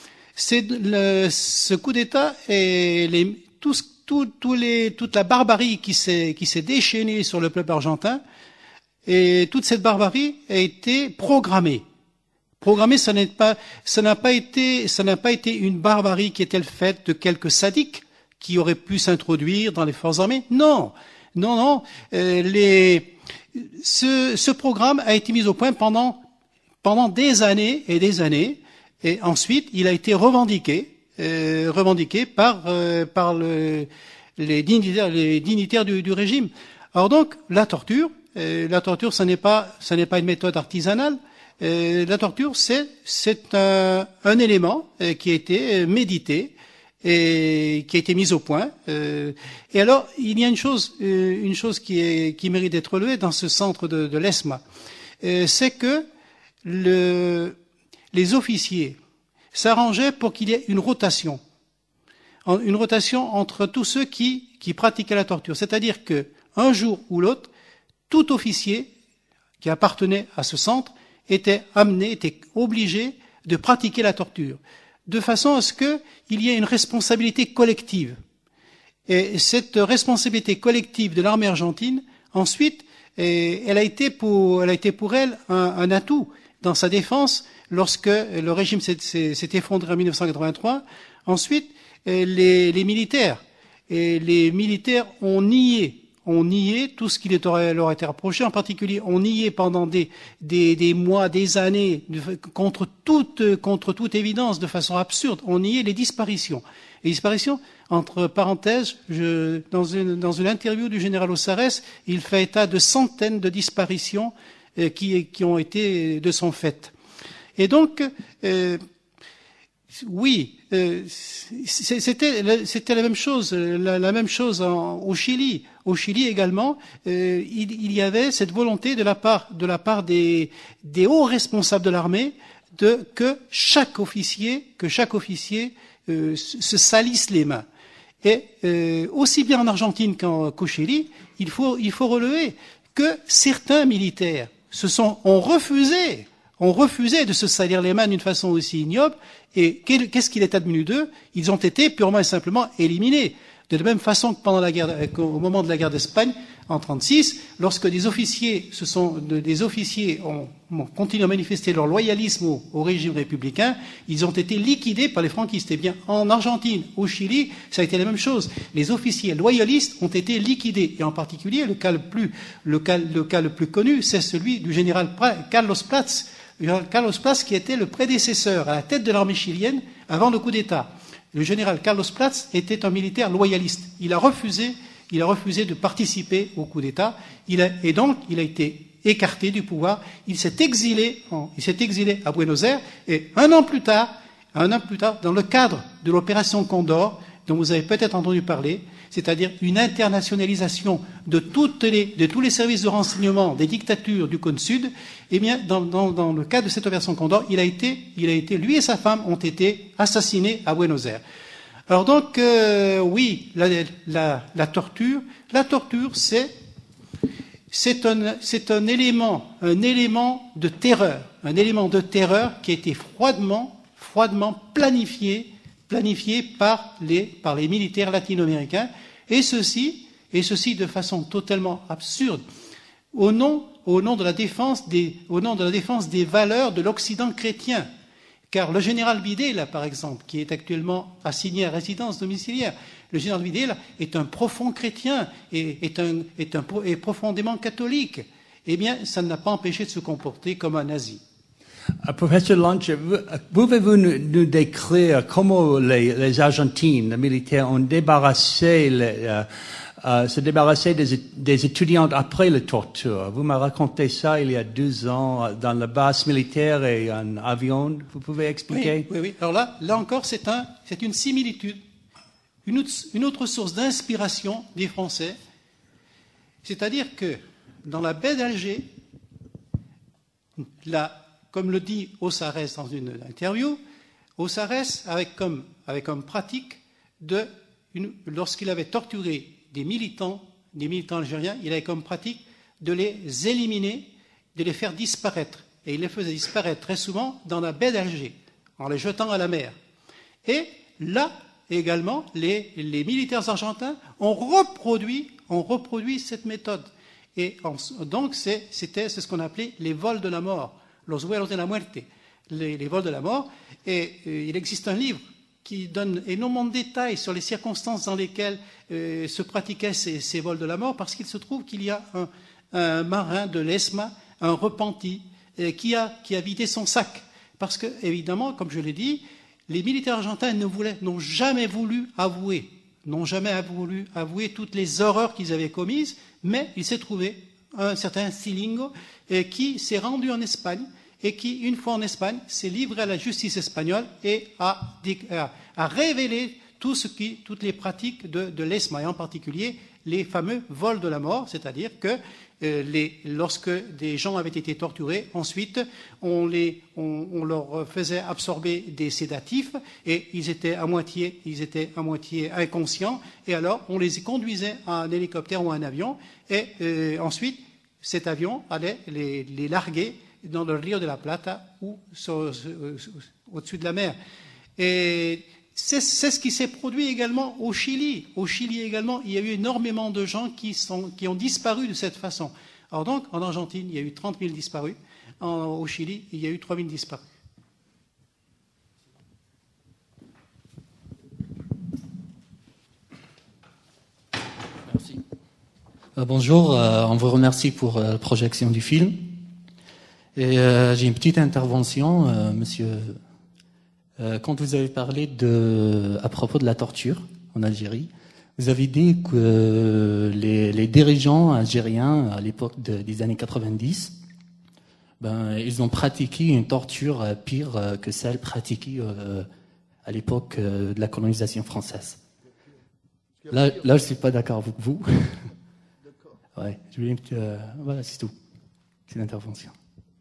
coup d'État et toute la barbarie qui s'est déchaînée sur le peuple argentin, et toute cette barbarie a été programmée. Ça n'a pas été une barbarie qui était le fait de quelques sadiques qui auraient pu s'introduire dans les forces armées. Non. Ce programme a été mis au point pendant des années et des années, et ensuite il a été revendiqué par les dignitaires du régime. Alors donc la torture, ce n'est pas une méthode artisanale. La torture, c'est un élément qui a été médité et qui a été mis au point. Et alors, il y a une chose qui mérite d'être relevée dans ce centre de l'ESMA, c'est que les officiers s'arrangeaient pour qu'il y ait une rotation entre tous ceux qui pratiquaient la torture. C'est-à-dire que un jour ou l'autre, tout officier qui appartenait à ce centre était obligé de pratiquer la torture, de façon à ce qu'il y ait une responsabilité collective. Et cette responsabilité collective de l'armée argentine, ensuite, elle a été pour elle un atout dans sa défense lorsque le régime s'est effondré en 1983. Ensuite, les militaires ont nié tout ce qui leur a été reproché. En particulier, on niait pendant des mois, des années, contre toute évidence, de façon absurde, on niait les disparitions. Les disparitions, entre parenthèses, dans une interview du général Ossarès, il fait état de centaines de disparitions qui ont été de son fait. Et donc, oui, c'était la même chose, au Chili. Au Chili également, il y avait cette volonté de la part des hauts responsables de l'armée que chaque officier se salisse les mains. Et aussi bien en Argentine qu'au Chili, il faut relever que certains militaires ont refusé de se salir les mains d'une façon aussi ignoble. Et qu'est-ce qu'il est advenu d'eux? Ils ont été purement et simplement éliminés. De la même façon que au moment de la guerre d'Espagne, en 1936, lorsque des officiers ont continué à manifester leur loyalisme au régime républicain, ils ont été liquidés par les franquistes. Eh bien, en Argentine, au Chili, ça a été la même chose. Les officiers loyalistes ont été liquidés. Et en particulier, le cas le plus connu, c'est celui du général Carlos Prats. Carlos Prats, qui était le prédécesseur à la tête de l'armée chilienne avant le coup d'État. Le général Carlos Prats était un militaire loyaliste. Il a refusé de participer au coup d'État. Et donc, il a été écarté du pouvoir. Il s'est exilé à Buenos Aires. Et un an plus tard, dans le cadre de l'opération Condor, dont vous avez peut-être entendu parler, c'est-à-dire une internationalisation de tous les services de renseignement des dictatures du cône sud. Eh bien, dans le cadre de cette opération Condor, lui et sa femme ont été assassinés à Buenos Aires. Alors donc, oui, la torture, c'est un élément de terreur, qui a été froidement planifié par les militaires latino-américains, et ceci de façon totalement absurde, au nom de la défense des valeurs de l'Occident chrétien. Car le général Videla, par exemple, qui est actuellement assigné à résidence domiciliaire, le général Videla est un profond chrétien et est profondément catholique. Eh bien, ça ne l'a pas empêché de se comporter comme un nazi. Professeur Lange, pouvez-vous nous décrire comment les Argentines, les militaires, ont se débarrassé des étudiants après la torture? Vous m'avez raconté ça il y a 2 ans dans la base militaire et en avion. Vous pouvez expliquer? Oui. Alors là encore, c'est une similitude. Une autre source d'inspiration des Français, c'est-à-dire que dans la baie d'Alger, comme le dit Ossares dans une interview, Ossares avait comme pratique lorsqu'il avait torturé des militants algériens, il avait comme pratique de les éliminer, de les faire disparaître. Et il les faisait disparaître très souvent dans la baie d'Alger, en les jetant à la mer. Et là, également, les militaires argentins ont reproduit cette méthode. Et donc, c'est ce qu'on appelait les vols de la mort, los vuelos de la muerte, les vols de la mort. Et il existe un livre qui donne énormément de détails sur les circonstances dans lesquelles se pratiquaient ces vols de la mort, parce qu'il se trouve qu'il y a un marin de l'ESMA, un repenti, qui a vidé son sac. Parce que, évidemment, comme je l'ai dit, les militaires argentins n'ont jamais voulu avouer toutes les horreurs qu'ils avaient commises, mais il s'est trouvé un certain Silingo qui s'est rendu en Espagne et qui, une fois en Espagne, s'est livré à la justice espagnole et a révélé toutes les pratiques de l'ESMA, et en particulier les fameux vols de la mort, c'est-à-dire que lorsque des gens avaient été torturés, ensuite on leur faisait absorber des sédatifs et ils étaient à moitié inconscients, et alors on les conduisait en hélicoptère ou en avion, et ensuite cet avion allait les larguer dans le Rio de la Plata ou au-dessus de la mer. Et c'est ce qui s'est produit également au Chili. Au Chili également, il y a eu énormément de gens qui ont disparu de cette façon. Alors donc, en Argentine, il y a eu 30 000 disparus. Au Chili, il y a eu 3 000 disparus. Merci. Bonjour, on vous remercie pour la projection du film. Et j'ai une petite intervention, monsieur. Quand vous avez parlé à propos de la torture en Algérie, vous avez dit que les dirigeants algériens à l'époque des années 90, ils ont pratiqué une torture pire que celle pratiquée à l'époque de la colonisation française. Là, je suis pas d'accord avec vous. Ouais, voilà, c'est tout. C'est l'intervention.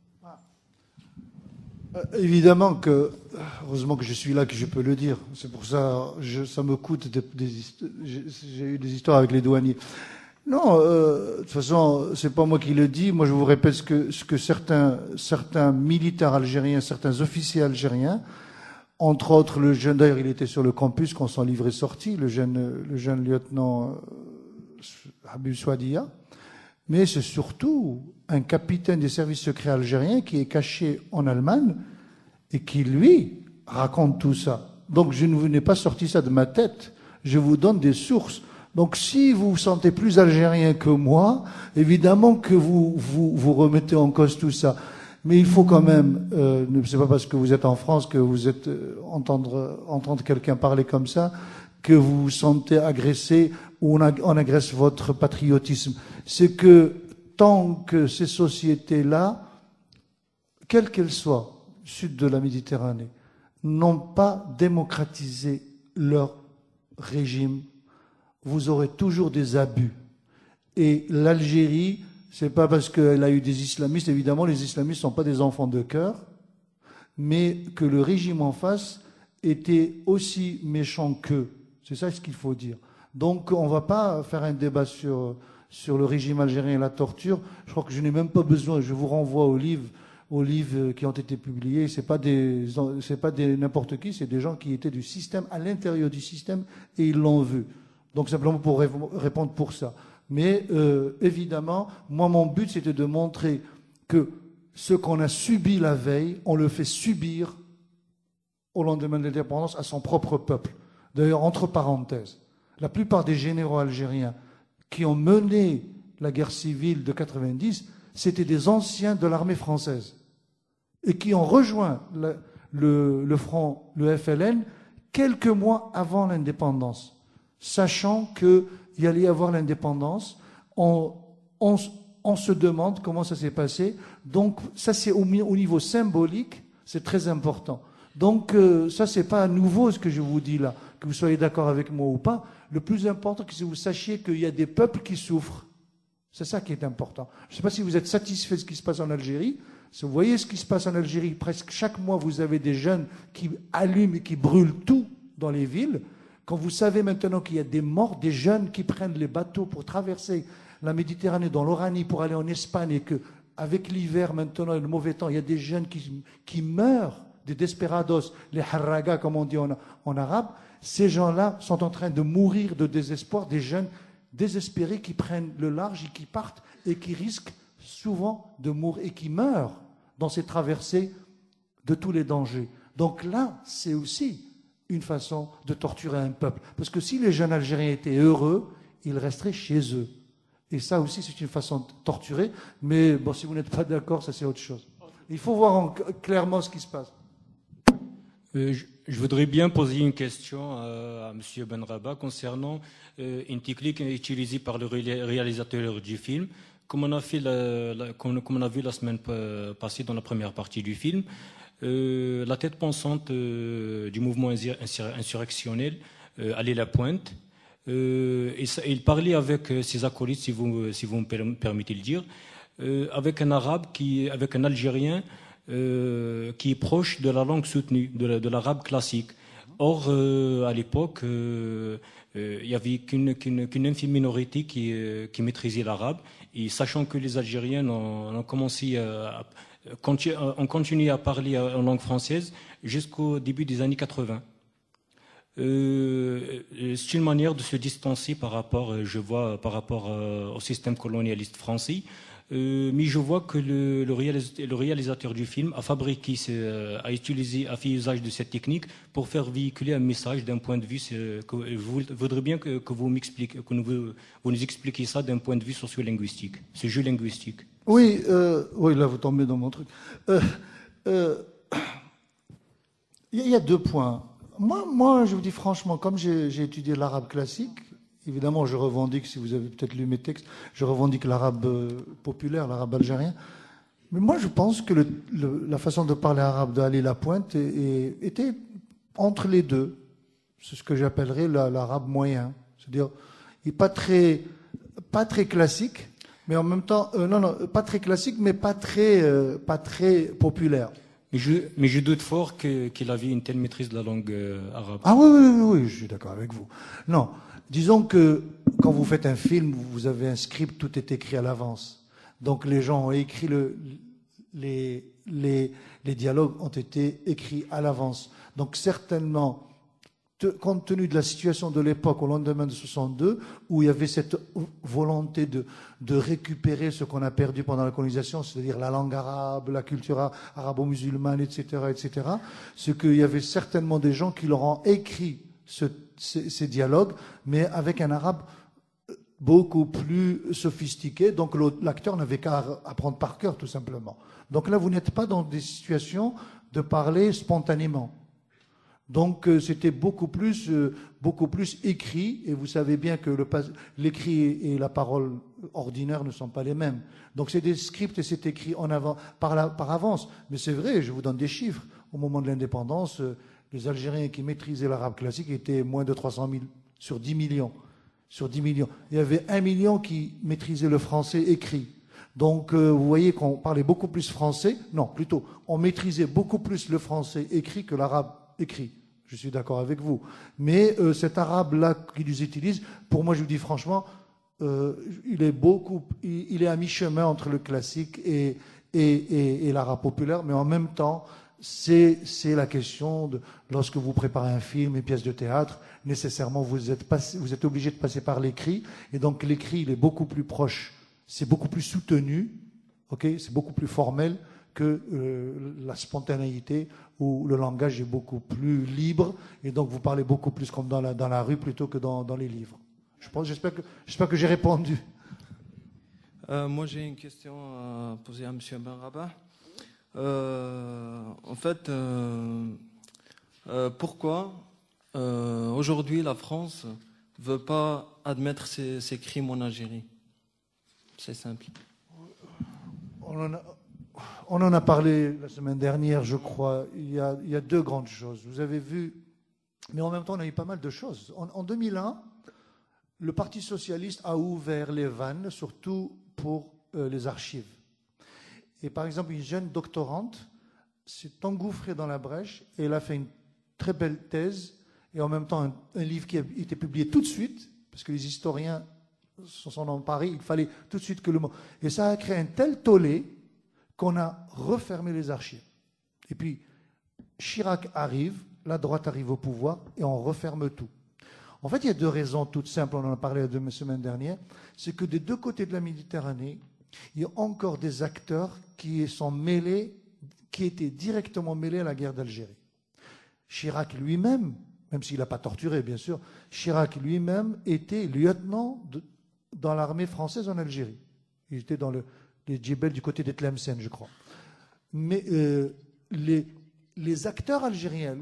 Évidemment que, heureusement que je suis là, que je peux le dire. C'est pour ça, ça me coûte j'ai eu des histoires avec les douaniers. Non, de toute façon, c'est pas moi qui le dis. Moi, je vous répète ce que certains militaires algériens, certains officiers algériens, entre autres le jeune, d'ailleurs, il était sur le campus quand son livre est sorti, le jeune lieutenant Habib Souadia. Mais c'est surtout un capitaine des services secrets algériens qui est caché en Allemagne et qui, lui, raconte tout ça. Donc, je ne n'ai pas sorti ça de ma tête. Je vous donne des sources. Donc, si vous vous sentez plus algérien que moi, évidemment que vous remettez en cause tout ça. Mais il faut quand même, c'est pas parce que vous êtes en France que vous êtes entendre quelqu'un parler comme ça que vous vous sentez agressé ou on agresse votre patriotisme. C'est que tant que ces sociétés-là, quelles qu'elles soient, sud de la Méditerranée, n'ont pas démocratisé leur régime, vous aurez toujours des abus. Et l'Algérie, c'est pas parce qu'elle a eu des islamistes, évidemment, les islamistes ne sont pas des enfants de cœur, mais que le régime en face était aussi méchant qu'eux. C'est ça ce qu'il faut dire. Donc on ne va pas faire un débat sur le régime algérien et la torture. Je crois que je n'ai même pas besoin, je vous renvoie aux livres qui ont été publiés. C'est pas des n'importe qui, c'est des gens qui étaient du système, à l'intérieur du système, et ils l'ont vu. Donc simplement pour répondre pour ça. Mais évidemment, moi mon but c'était de montrer que ce qu'on a subi la veille, on le fait subir au lendemain de l'indépendance à son propre peuple. D'ailleurs, entre parenthèses, la plupart des généraux algériens qui ont mené la guerre civile de 90, c'était des anciens de l'armée française et qui ont rejoint le front, le FLN, quelques mois avant l'indépendance, sachant qu'il allait y avoir l'indépendance. On se demande comment ça s'est passé. Donc ça, c'est au niveau symbolique, c'est très important. Donc ça, c'est pas nouveau ce que je vous dis là, que vous soyez d'accord avec moi ou pas. Le plus important, c'est que vous sachiez qu'il y a des peuples qui souffrent. C'est ça qui est important. Je ne sais pas si vous êtes satisfait de ce qui se passe en Algérie. Si vous voyez ce qui se passe en Algérie, presque chaque mois, vous avez des jeunes qui allument et qui brûlent tout dans les villes. Quand vous savez maintenant qu'il y a des morts, des jeunes qui prennent les bateaux pour traverser la Méditerranée dans l'Oranie pour aller en Espagne, et qu'avec l'hiver maintenant et le mauvais temps, il y a des jeunes qui meurent, des desperados, les harragas comme on dit en arabe, ces gens-là sont en train de mourir de désespoir, des jeunes désespérés qui prennent le large et qui partent et qui risquent souvent de mourir et qui meurent dans ces traversées de tous les dangers. Donc là, c'est aussi une façon de torturer un peuple. Parce que si les jeunes Algériens étaient heureux, ils resteraient chez eux. Et ça aussi, c'est une façon de torturer. Mais bon, si vous n'êtes pas d'accord, ça c'est autre chose. Il faut voir clairement ce qui se passe. Je voudrais bien poser une question à M. Benrabah concernant une technique utilisée par le réalisateur du film. Comme on a vu la semaine passée dans la première partie du film, la tête pensante du mouvement insurrectionnel allait la pointe. Et il parlait avec ses acolytes, si vous me permettez de le dire, avec un arabe, avec un Algérien qui est proche de la langue soutenue, de l'arabe classique. Or, à l'époque, il n'y avait qu'une infime minorité qui maîtrisait l'arabe. Et sachant que les Algériens ont continué à parler en langue française jusqu'au début des années 80. C'est une manière de se distancer par rapport au système colonialiste français. Mais je vois que le réalisateur du film a fait usage de cette technique pour faire véhiculer un message d'un point de vue. Je voudrais bien que vous m'expliquiez, vous nous expliquiez ça d'un point de vue sociolinguistique, ce jeu linguistique. Oui, là vous tombez dans mon truc. Il y a deux points. Moi, je vous dis franchement, comme j'ai étudié l'arabe classique, évidemment, je revendique, si vous avez peut-être lu mes textes, je revendique l'arabe populaire, l'arabe algérien. Mais moi, je pense que la façon de parler arabe d'Ali Lapointe était entre les deux. C'est ce que j'appellerais l'arabe moyen. C'est-à-dire, il n'est pas très classique, mais en même temps, pas très classique, mais pas très populaire. Mais je doute fort qu'il avait une telle maîtrise de la langue arabe. Ah oui, je suis d'accord avec vous. Non. Disons que quand vous faites un film, vous avez un script, tout est écrit à l'avance. Donc les gens ont écrit les dialogues ont été écrits à l'avance. Donc certainement, compte tenu de la situation de l'époque au lendemain de 62, où il y avait cette volonté de récupérer ce qu'on a perdu pendant la colonisation, c'est-à-dire la langue arabe, la culture arabo-musulmane, etc., c'est qu'il y avait certainement des gens qui leur ont écrit ces dialogues, mais avec un arabe beaucoup plus sophistiqué. Donc l'acteur n'avait qu'à apprendre par cœur, tout simplement. Donc là, vous n'êtes pas dans des situations de parler spontanément. Donc c'était beaucoup plus écrit, et vous savez bien que l'écrit et la parole ordinaire ne sont pas les mêmes. Donc c'est des scripts et c'est écrit par avance. Mais c'est vrai, je vous donne des chiffres. Au moment de l'indépendance, les Algériens qui maîtrisaient l'arabe classique étaient moins de 300 000. sur 10 millions. Sur 10 millions. Il y avait 1 million qui maîtrisait le français écrit. Donc, vous voyez qu'on parlait beaucoup plus français. Non, plutôt, on maîtrisait beaucoup plus le français écrit que l'arabe écrit. Je suis d'accord avec vous. Mais cet arabe-là qu'ils utilisent, pour moi, je vous dis franchement, il est à mi-chemin entre le classique et l'arabe populaire, mais en même temps, c'est la question de, lorsque vous préparez un film, une pièce de théâtre, nécessairement vous êtes obligé de passer par l'écrit, et donc l'écrit, il est beaucoup plus proche, c'est beaucoup plus soutenu, okay, c'est beaucoup plus formel que la spontanéité, où le langage est beaucoup plus libre, et donc vous parlez beaucoup plus comme dans la rue plutôt que dans les livres. J'espère que j'ai répondu. Moi, j'ai une question à poser à M. Benrabah. En fait, pourquoi aujourd'hui la France ne veut pas admettre ces crimes en Algérie? C'est simple. On en a parlé la semaine dernière, je crois. Il y a deux grandes choses. Vous avez vu, mais en même temps, on a eu pas mal de choses. En 2001, le Parti socialiste a ouvert les vannes, surtout pour les archives. Et par exemple, une jeune doctorante s'est engouffrée dans la brèche et elle a fait une très belle thèse et en même temps un livre qui a été publié tout de suite, parce que les historiens s'en sont emparés, il fallait tout de suite que le mot... Et ça a créé un tel tollé qu'on a refermé les archives. Et puis, Chirac arrive, la droite arrive au pouvoir et on referme tout. En fait, il y a deux raisons toutes simples, on en a parlé la semaine dernière, c'est que des deux côtés de la Méditerranée, il y a encore des acteurs qui sont mêlés, qui étaient directement mêlés à la guerre d'Algérie. Chirac lui-même, même s'il n'a pas torturé, bien sûr, Chirac lui-même était lieutenant dans l'armée française en Algérie. Il était dans les Djebel du côté de Tlemcen, je crois. Mais les acteurs algériens,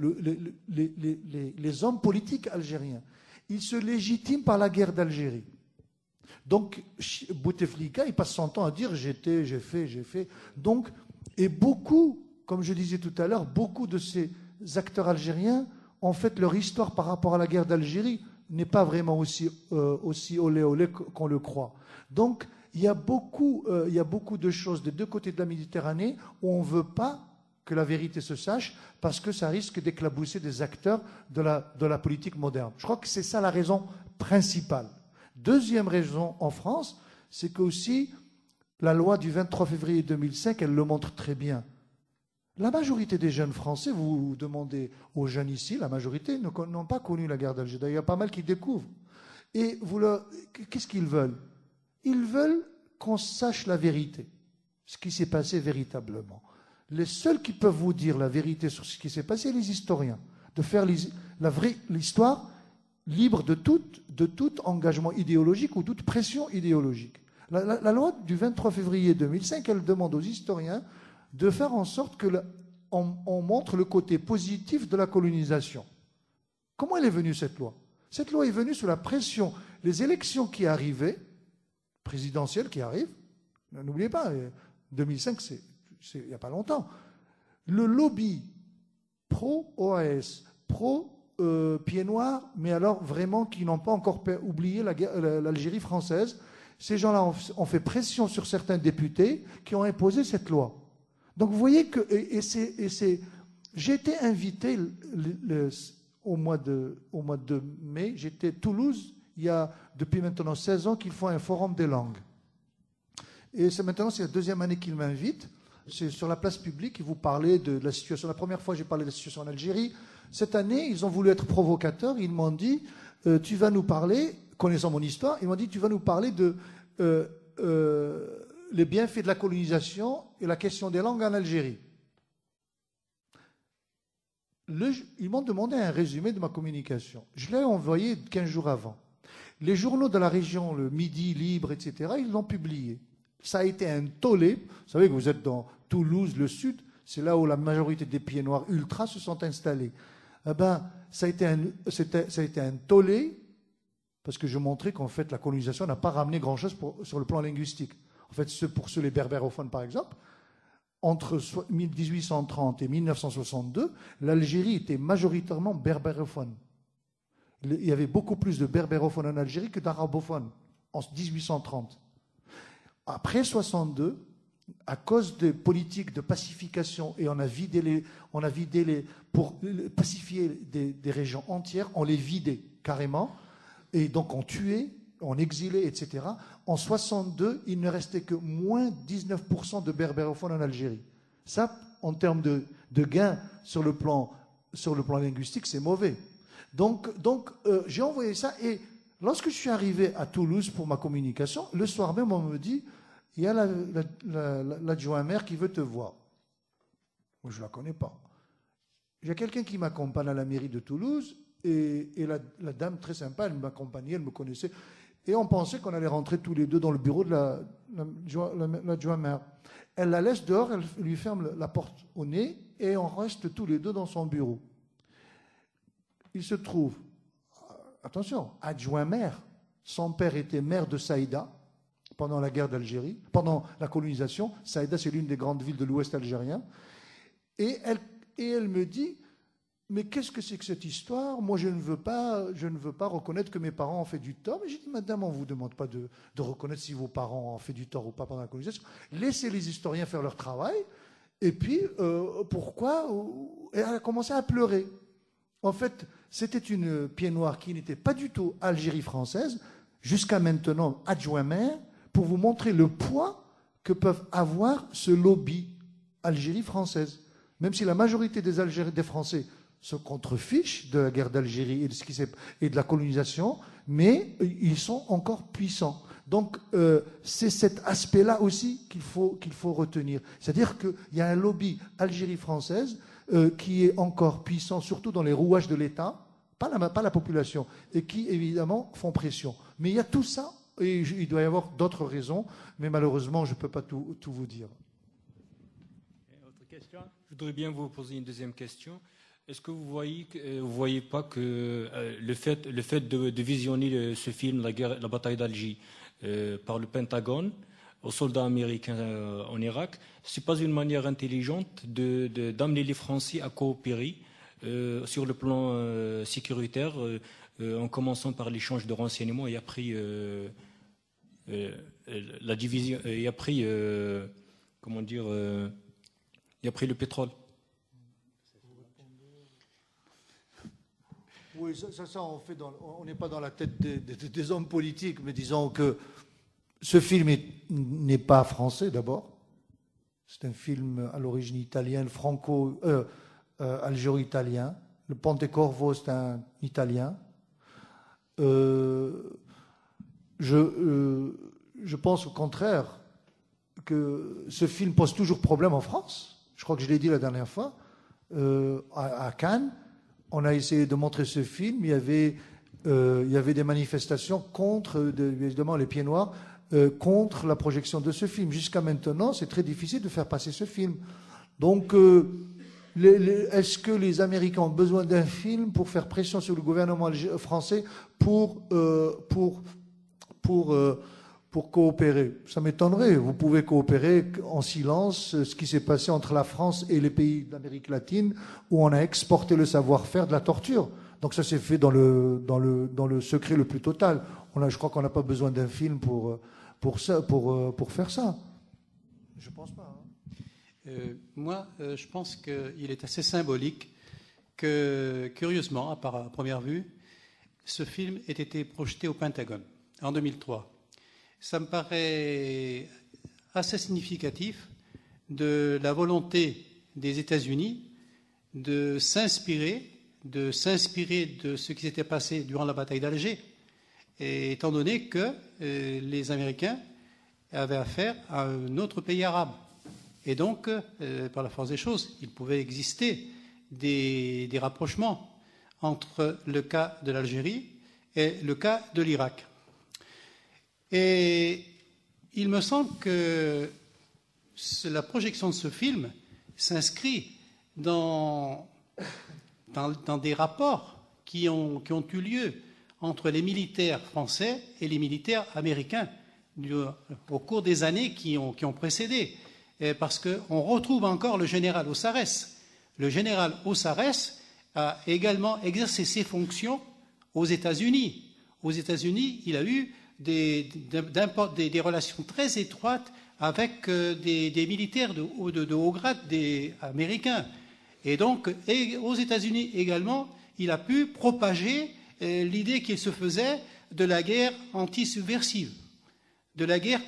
les hommes politiques algériens, ils se légitiment par la guerre d'Algérie. Donc, Bouteflika, il passe son temps à dire j'ai fait. Donc, et beaucoup, comme je disais tout à l'heure, beaucoup de ces acteurs algériens, en fait, leur histoire par rapport à la guerre d'Algérie n'est pas vraiment aussi olé olé qu'on le croit. Donc, il y a beaucoup de choses des deux côtés de la Méditerranée où on ne veut pas que la vérité se sache parce que ça risque d'éclabousser des acteurs de la politique moderne. Je crois que c'est ça la raison principale. Deuxième raison en France, c'est que aussi la loi du 23 février 2005, elle le montre très bien. La majorité des jeunes Français, vous demandez aux jeunes ici, la majorité n'ont pas connu la guerre d'Algérie. Il y a pas mal qui découvrent. Et qu'est-ce qu'ils veulent? Ils veulent qu'on sache la vérité, ce qui s'est passé véritablement. Les seuls qui peuvent vous dire la vérité sur ce qui s'est passé, les historiens. De faire l'histoire libre de tout engagement idéologique ou toute pression idéologique. La loi du 23 février 2005, elle demande aux historiens de faire en sorte qu'on montre le côté positif de la colonisation. Comment elle est venue, cette loi? Cette loi est venue sous la pression. Les élections qui arrivaient, présidentielles qui arrivent, n'oubliez pas, 2005, il n'y a pas longtemps. Le lobby pro-OAS, pro-Pieds Noirs, mais alors vraiment qui n'ont pas encore oublié l'Algérie française, ces gens-là ont fait pression sur certains députés qui ont imposé cette loi. Donc vous voyez que... J'ai été invité au mois de mai, j'étais à Toulouse, il y a depuis maintenant 16 ans qu'ils font un forum des langues. Et maintenant, c'est la deuxième année qu'ils m'invitent. C'est sur la place publique, ils vous parlaient de la situation. La première fois, j'ai parlé de la situation en Algérie. Cette année, ils ont voulu être provocateurs. Ils m'ont dit, tu vas nous parler, connaissant mon histoire, ils m'ont dit, tu vas nous parler de les bienfaits de la colonisation et la question des langues en Algérie. Ils m'ont demandé un résumé de ma communication. Je l'ai envoyé 15 jours avant. Les journaux de la région, le Midi, Libre, etc., ils l'ont publié. Ça a été un tollé. Vous savez que vous êtes dans Toulouse, le sud, c'est là où la majorité des Pieds Noirs ultras se sont installés. Eh ben, ça a été un tollé, parce que je montrais qu'en fait, la colonisation n'a pas ramené grand-chose sur le plan linguistique. En fait, pour ceux les berbérophones, par exemple, entre 1830 et 1962, l'Algérie était majoritairement berbérophone. Il y avait beaucoup plus de berbérophones en Algérie que d'arabophones en 1830. Après 62, à cause des politiques de pacification, et on a vidé les pour pacifier des régions entières, on les vidait carrément, et donc on tuait, on exilait, etc. En 62, il ne restait que moins 19% de berbérophones en Algérie. Ça, en termes de gains sur le plan linguistique, c'est mauvais. Donc j'ai envoyé ça, et lorsque je suis arrivé à Toulouse pour ma communication, le soir même, on me dit, il y a l'adjoint maire qui veut te voir. Moi, je ne la connais pas. J'ai quelqu'un qui m'accompagne à la mairie de Toulouse, et la dame, très sympa, elle m'accompagnait, elle me connaissait, et on pensait qu'on allait rentrer tous les deux dans le bureau de l'adjoint maire. Elle la laisse dehors, elle lui ferme la porte au nez, et on reste tous les deux dans son bureau. Il se trouve, attention, adjoint maire. Son père était maire de Saïda pendant la guerre d'Algérie, pendant la colonisation. Saïda, c'est l'une des grandes villes de l'ouest algérien. Et elle me dit, mais qu'est-ce que c'est que cette histoire? Moi, je ne veux pas reconnaître que mes parents ont fait du tort. Mais j'ai dit, madame, on ne vous demande pas de reconnaître si vos parents ont fait du tort ou pas pendant la colonisation. Laissez les historiens faire leur travail. Et puis, pourquoi? Et elle a commencé à pleurer. En fait, c'était une pied noire qui n'était pas du tout Algérie française, jusqu'à maintenant adjoint maire, pour vous montrer le poids que peuvent avoir ce lobby Algérie française. Même si la majorité des Français se contrefichent de la guerre d'Algérie et de la colonisation, mais ils sont encore puissants. Donc, c'est cet aspect-là aussi qu'il faut retenir. C'est-à-dire qu'il y a un lobby Algérie française qui est encore puissant, surtout dans les rouages de l'État, pas la population, et qui, évidemment, font pression. Mais il y a tout ça, et il doit y avoir d'autres raisons, mais malheureusement, je ne peux pas tout vous dire. Autre question? Je voudrais bien vous poser une deuxième question. Est-ce que vous voyez pas que le fait de visionner ce film, la bataille d'Alger, par le Pentagone, aux soldats américains en Irak, ce n'est pas une manière intelligente d'amener les Français à coopérer sur le plan sécuritaire, en commençant par l'échange de renseignements et après la division, et après comment dire, et après le pétrole. Oui, ça on n'est pas dans la tête des hommes politiques, mais disons que ce film n'est pas français d'abord. C'est un film à l'origine italienne, algéro-italien. Le Pontecorvo, c'est un italien. Je pense au contraire que ce film pose toujours problème en France. Je crois que je l'ai dit la dernière fois, à Cannes. On a essayé de montrer ce film. Il y avait des manifestations contre, évidemment, les pieds noirs, contre la projection de ce film. Jusqu'à maintenant, c'est très difficile de faire passer ce film. Donc, est-ce que les Américains ont besoin d'un film pour faire pression sur le gouvernement français pour coopérer? Ça m'étonnerait. Vous pouvez coopérer en silence. Ce qui s'est passé entre la France et les pays d'Amérique latine, où on a exporté le savoir-faire de la torture. Donc ça s'est fait dans le secret le plus total. Je crois qu'on n'a pas besoin d'un film pour faire ça. Je pense pas. Moi, je pense qu'il est assez symbolique que, curieusement, à première vue, ce film ait été projeté au Pentagone en 2003. Ça me paraît assez significatif de la volonté des États-Unis de s'inspirer de ce qui s'était passé durant la bataille d'Alger, étant donné que les Américains avaient affaire à un autre pays arabe. Et donc, par la force des choses, il pouvait exister des rapprochements entre le cas de l'Algérie et le cas de l'Irak. Et il me semble que la projection de ce film s'inscrit dans des rapports qui ont eu lieu entre les militaires français et les militaires américains au cours des années qui ont précédé. Parce qu'on retrouve encore le général Ossarès. Le général Ossarès a également exercé ses fonctions aux États-Unis. Aux États-Unis, il a eu des relations très étroites avec des militaires de haut grade des Américains. Et donc, aux États-Unis également, il a pu propager l'idée qu'il se faisait de la guerre anti-subversive, de la guerre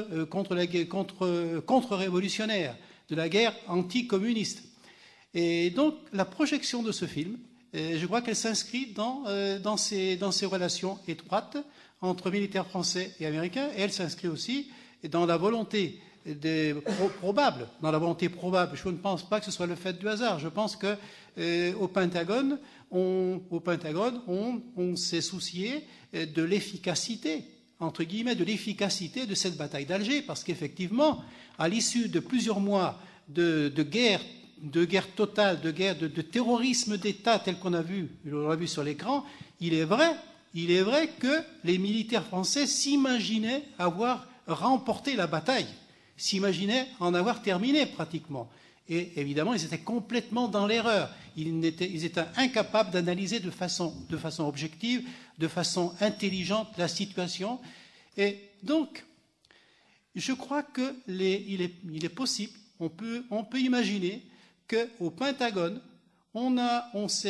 contre-révolutionnaire, de la guerre anti-communiste. Et donc, la projection de ce film, je crois qu'elle s'inscrit dans ces relations étroites entre militaires français et américains, et elle s'inscrit aussi dans la volonté probable. Je ne pense pas que ce soit le fait du hasard. Je pense que au Pentagone, on s'est soucié de l'efficacité, entre guillemets, de l'efficacité de cette bataille d'Alger, parce qu'effectivement, à l'issue de plusieurs mois de guerre totale, de terrorisme d'État tel qu'on l'a vu sur l'écran, il est vrai que les militaires français s'imaginaient avoir remporté la bataille, s'imaginaient en avoir terminé pratiquement. Et évidemment, ils étaient complètement dans l'erreur. Ils étaient incapables d'analyser de façon objective, de façon intelligente la situation. Et donc, je crois qu'il est possible, on peut imaginer qu'au Pentagone, on a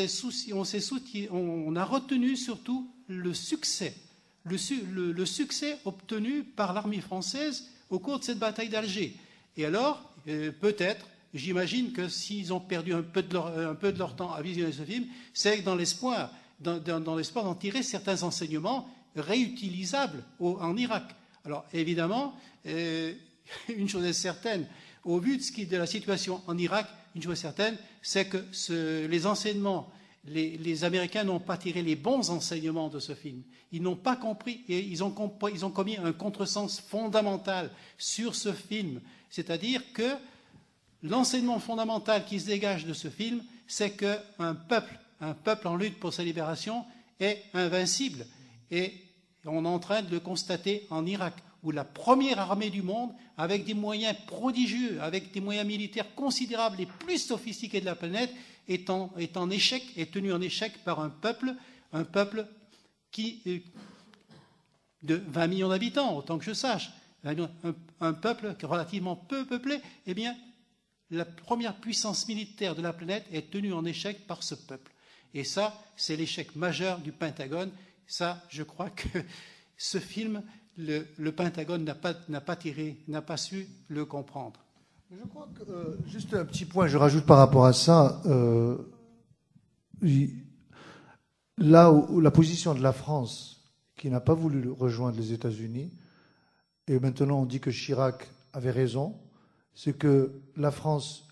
retenu surtout le succès obtenu par l'armée française au cours de cette bataille d'Alger. Et alors, peut-être, j'imagine que s'ils ont perdu un peu de leur temps à visionner ce film, c'est dans l'espoir d'en tirer certains enseignements réutilisables en Irak. Alors, évidemment, une chose est certaine, au vu de la situation en Irak, une chose est certaine, c'est que les enseignements, les Américains n'ont pas tiré les bons enseignements de ce film. Ils n'ont pas compris et ils ont commis un contresens fondamental sur ce film. C'est-à-dire que l'enseignement fondamental qui se dégage de ce film, c'est qu'un peuple en lutte pour sa libération est invincible. Et on est en train de le constater en Irak, où la première armée du monde, avec des moyens prodigieux, avec des moyens militaires considérables, les plus sophistiqués de la planète, est tenu en échec par un peuple de 20 millions d'habitants, autant que je sache, un peuple relativement peu peuplé. Eh bien, la première puissance militaire de la planète est tenue en échec par ce peuple. Et ça, c'est l'échec majeur du Pentagone. Ça, je crois que ce film, le Pentagone n'a pas su le comprendre. Je crois que, juste un petit point, je rajoute par rapport à ça, là où la position de la France, qui n'a pas voulu rejoindre les États-Unis, et maintenant on dit que Chirac avait raison, c'est que la France,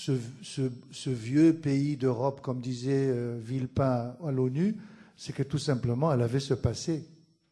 ce vieux pays d'Europe, comme disait Villepin à l'ONU, c'est que tout simplement elle avait ce passé.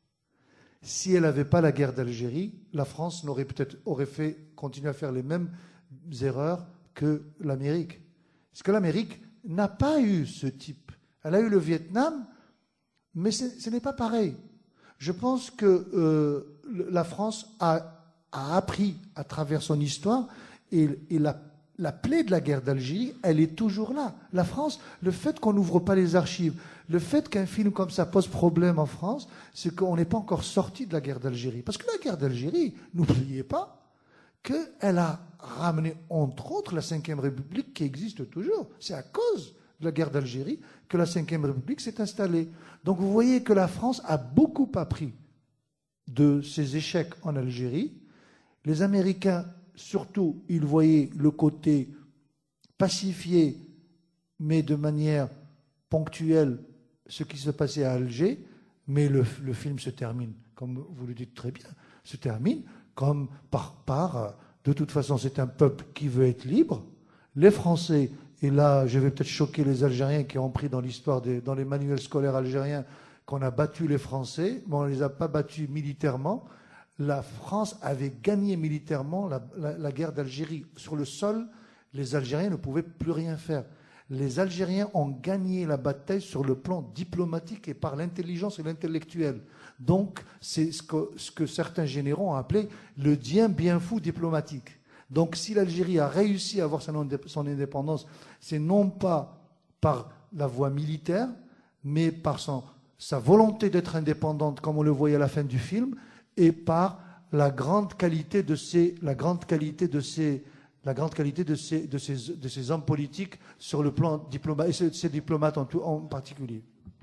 Si elle n'avait pas la guerre d'Algérie, la France aurait continué à faire les mêmes erreurs que l'Amérique. Parce que l'Amérique n'a pas eu ce type. Elle a eu le Vietnam, mais ce n'est pas pareil. Je pense que la France a appris à travers son histoire et la plaie de la guerre d'Algérie, elle est toujours là. La France, le fait qu'on n'ouvre pas les archives, le fait qu'un film comme ça pose problème en France, c'est qu'on n'est pas encore sorti de la guerre d'Algérie. Parce que la guerre d'Algérie, n'oubliez pas qu'elle a ramené, entre autres, la Ve République qui existe toujours. C'est à cause de la guerre d'Algérie que la Ve République s'est installée. Donc vous voyez que la France a beaucoup appris de ses échecs en Algérie. Les Américains, surtout, ils voyaient le côté pacifié, mais de manière ponctuelle, ce qui se passait à Alger, mais le film se termine, comme vous le dites très bien, se termine comme de toute façon, c'est un peuple qui veut être libre. Les Français, et là, je vais peut-être choquer les Algériens qui ont pris dans l'histoire, dans les manuels scolaires algériens, qu'on a battu les Français, mais on ne les a pas battus militairement. La France avait gagné militairement la guerre d'Algérie. Sur le sol, les Algériens ne pouvaient plus rien faire. Les Algériens ont gagné la bataille sur le plan diplomatique et par l'intelligence et l'intellectuel. Donc, c'est ce que certains généraux ont appelé le bien fou diplomatique. Donc, si l'Algérie a réussi à avoir son indépendance, c'est non pas par la voie militaire, mais par sa volonté d'être indépendante, comme on le voyait à la fin du film, et par la grande qualité de ces hommes politiques sur le plan diplomatique, et ces diplomates en particulier.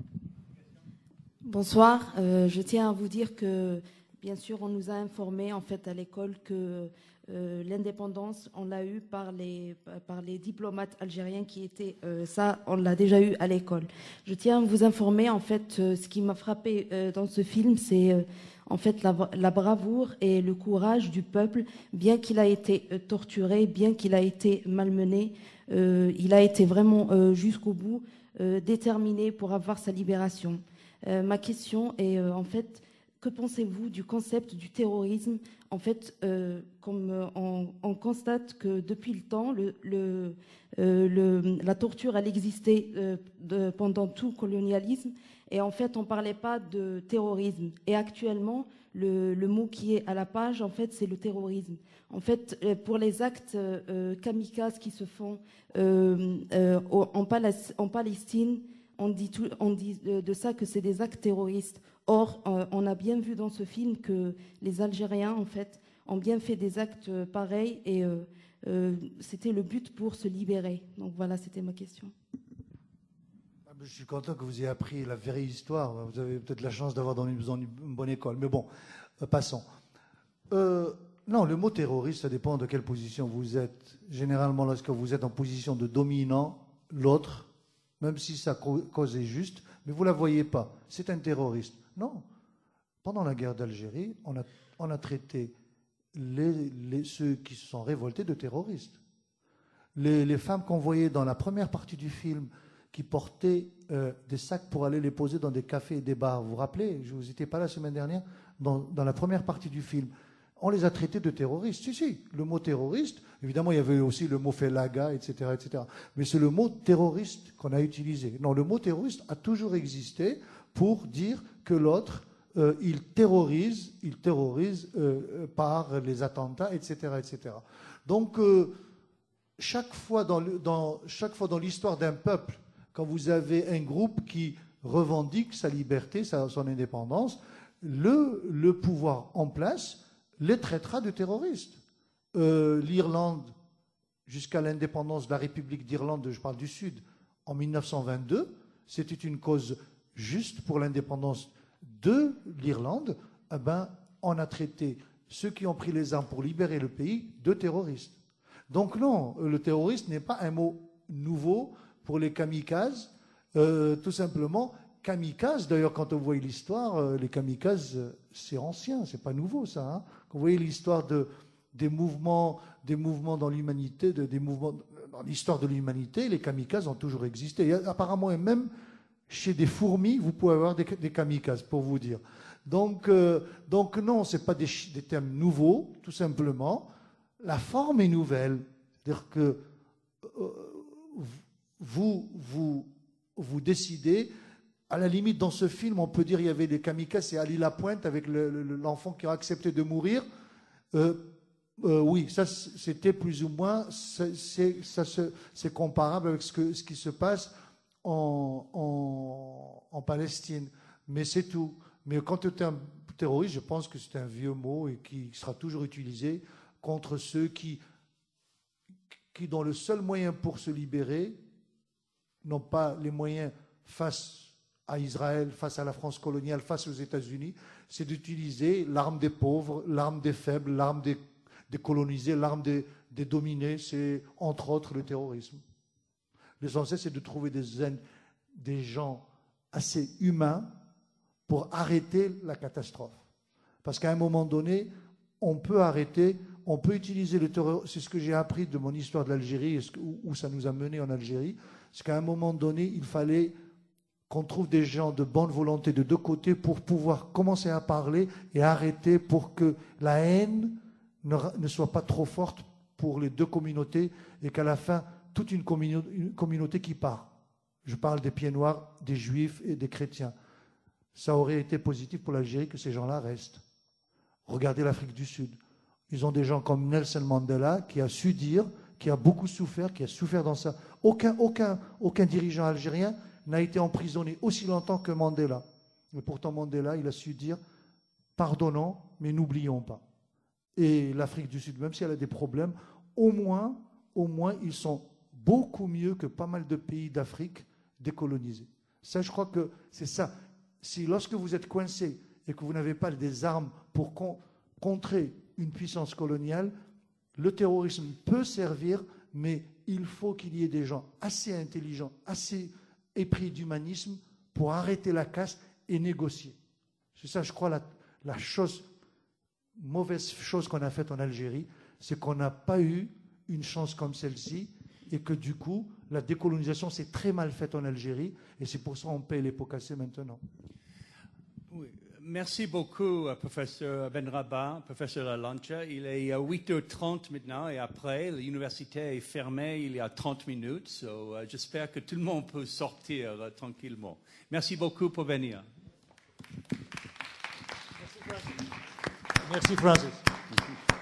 Bonsoir. Je tiens à vous dire que, bien sûr, on nous a informé en fait à l'école que l'indépendance, on l'a eu par les diplomates algériens qui étaient... ça, on l'a déjà eu à l'école. Je tiens à vous informer, en fait, ce qui m'a frappé dans ce film, c'est en fait la bravoure et le courage du peuple, bien qu'il a été torturé, bien qu'il a été malmené, il a été vraiment jusqu'au bout déterminé pour avoir sa libération. Ma question est, en fait, que pensez-vous du concept du terrorisme? En fait, comme on constate que depuis le temps, la torture, elle existait pendant tout colonialisme, et en fait, on ne parlait pas de terrorisme. Et actuellement, le mot qui est à la page, en fait, c'est le terrorisme. En fait, pour les actes kamikazes qui se font en Palestine, on dit de ça que c'est des actes terroristes. Or, on a bien vu dans ce film que les Algériens, en fait, ont bien fait des actes pareils, et c'était le but pour se libérer. Donc voilà, c'était ma question. Je suis content que vous ayez appris la vraie histoire. Vous avez peut-être la chance d'avoir dans une bonne école. Mais bon, passons. Non, le mot terroriste, ça dépend de quelle position vous êtes. Généralement, lorsque vous êtes en position de dominant l'autre, même si sa cause est juste, mais vous ne la voyez pas. C'est un terroriste. Non. Pendant la guerre d'Algérie, on a traité ceux qui se sont révoltés de terroristes. Les femmes qu'on voyait dans la première partie du film, qui portaient des sacs pour aller les poser dans des cafés et des bars. Vous vous rappelez? Je vous étais pas là la semaine dernière, dans la première partie du film. On les a traités de terroristes. Si, le mot terroriste, évidemment, il y avait aussi le mot felaga, etc., etc. Mais c'est le mot terroriste qu'on a utilisé. Non, le mot terroriste a toujours existé pour dire que l'autre, il terrorise par les attentats, etc., etc. Donc, chaque fois dans l'histoire d'un peuple, quand vous avez un groupe qui revendique sa liberté, son indépendance, le pouvoir en place les traitera de terroristes. L'Irlande, jusqu'à l'indépendance de la République d'Irlande, je parle du Sud, en 1922, c'était une cause juste pour l'indépendance de l'Irlande. Eh ben, on a traité ceux qui ont pris les armes pour libérer le pays de terroristes. Donc non, le terroriste n'est pas un mot nouveau pour les kamikazes. Tout simplement, kamikazes, d'ailleurs, quand on voit l'histoire, les kamikazes, c'est ancien, c'est pas nouveau ça. Hein. Quand vous voyez l'histoire des mouvements dans l'humanité, des mouvements dans l'histoire de l'humanité, les kamikazes ont toujours existé. Et apparemment, et même chez des fourmis, vous pouvez avoir des kamikazes, pour vous dire. Donc non, c'est pas des termes nouveaux, tout simplement. La forme est nouvelle, c'est-à-dire que vous décidez. À la limite, dans ce film, on peut dire qu'il y avait des kamikazes, c'est Ali Lapointe avec l'enfant qui a accepté de mourir. Oui, ça c'était plus ou moins, c'est comparable avec ce qui se passe en Palestine. Mais c'est tout. Mais quand tu es un terroriste, je pense que c'est un vieux mot et qui sera toujours utilisé contre ceux qui dont le seul moyen pour se libérer, n'ont pas les moyens face à Israël, face à la France coloniale, face aux États-Unis, c'est d'utiliser l'arme des pauvres, l'arme des faibles, l'arme des colonisés, l'arme des dominés, c'est entre autres le terrorisme. L'essentiel, c'est de trouver des gens assez humains pour arrêter la catastrophe. Parce qu'à un moment donné, on peut utiliser le terrorisme. C'est ce que j'ai appris de mon histoire de l'Algérie, où ça nous a mené en Algérie. C'est qu'à un moment donné, il fallait qu'on trouve des gens de bonne volonté de deux côtés pour pouvoir commencer à parler et arrêter, pour que la haine ne soit pas trop forte pour les deux communautés et qu'à la fin, toute une communauté qui part. Je parle des pieds noirs, des juifs et des chrétiens. Ça aurait été positif pour l'Algérie que ces gens-là restent. Regardez l'Afrique du Sud. Ils ont des gens comme Nelson Mandela qui a su dire, qui a beaucoup souffert, qui a souffert dans ça. Aucun dirigeant algérien n'a été emprisonné aussi longtemps que Mandela. Et pourtant, Mandela, il a su dire « pardonnons, mais n'oublions pas ». Et l'Afrique du Sud, même si elle a des problèmes, au moins, ils sont beaucoup mieux que pas mal de pays d'Afrique décolonisés. Ça, je crois que c'est ça. Si lorsque vous êtes coincé et que vous n'avez pas des armes pour contrer une puissance coloniale, le terrorisme peut servir, mais il faut qu'il y ait des gens assez intelligents, assez épris d'humanisme pour arrêter la casse et négocier. C'est ça, je crois, la mauvaise chose qu'on a faite en Algérie, c'est qu'on n'a pas eu une chance comme celle-ci et que du coup, la décolonisation s'est très mal faite en Algérie et c'est pour ça qu'on paye les pots cassés maintenant. Oui. Merci beaucoup, professeur Benrabah, professeur Lalancha. Il est 8h30 maintenant et après, l'université est fermée il y a 30 minutes. J'espère que tout le monde peut sortir tranquillement. Merci beaucoup pour venir. Merci, Francis.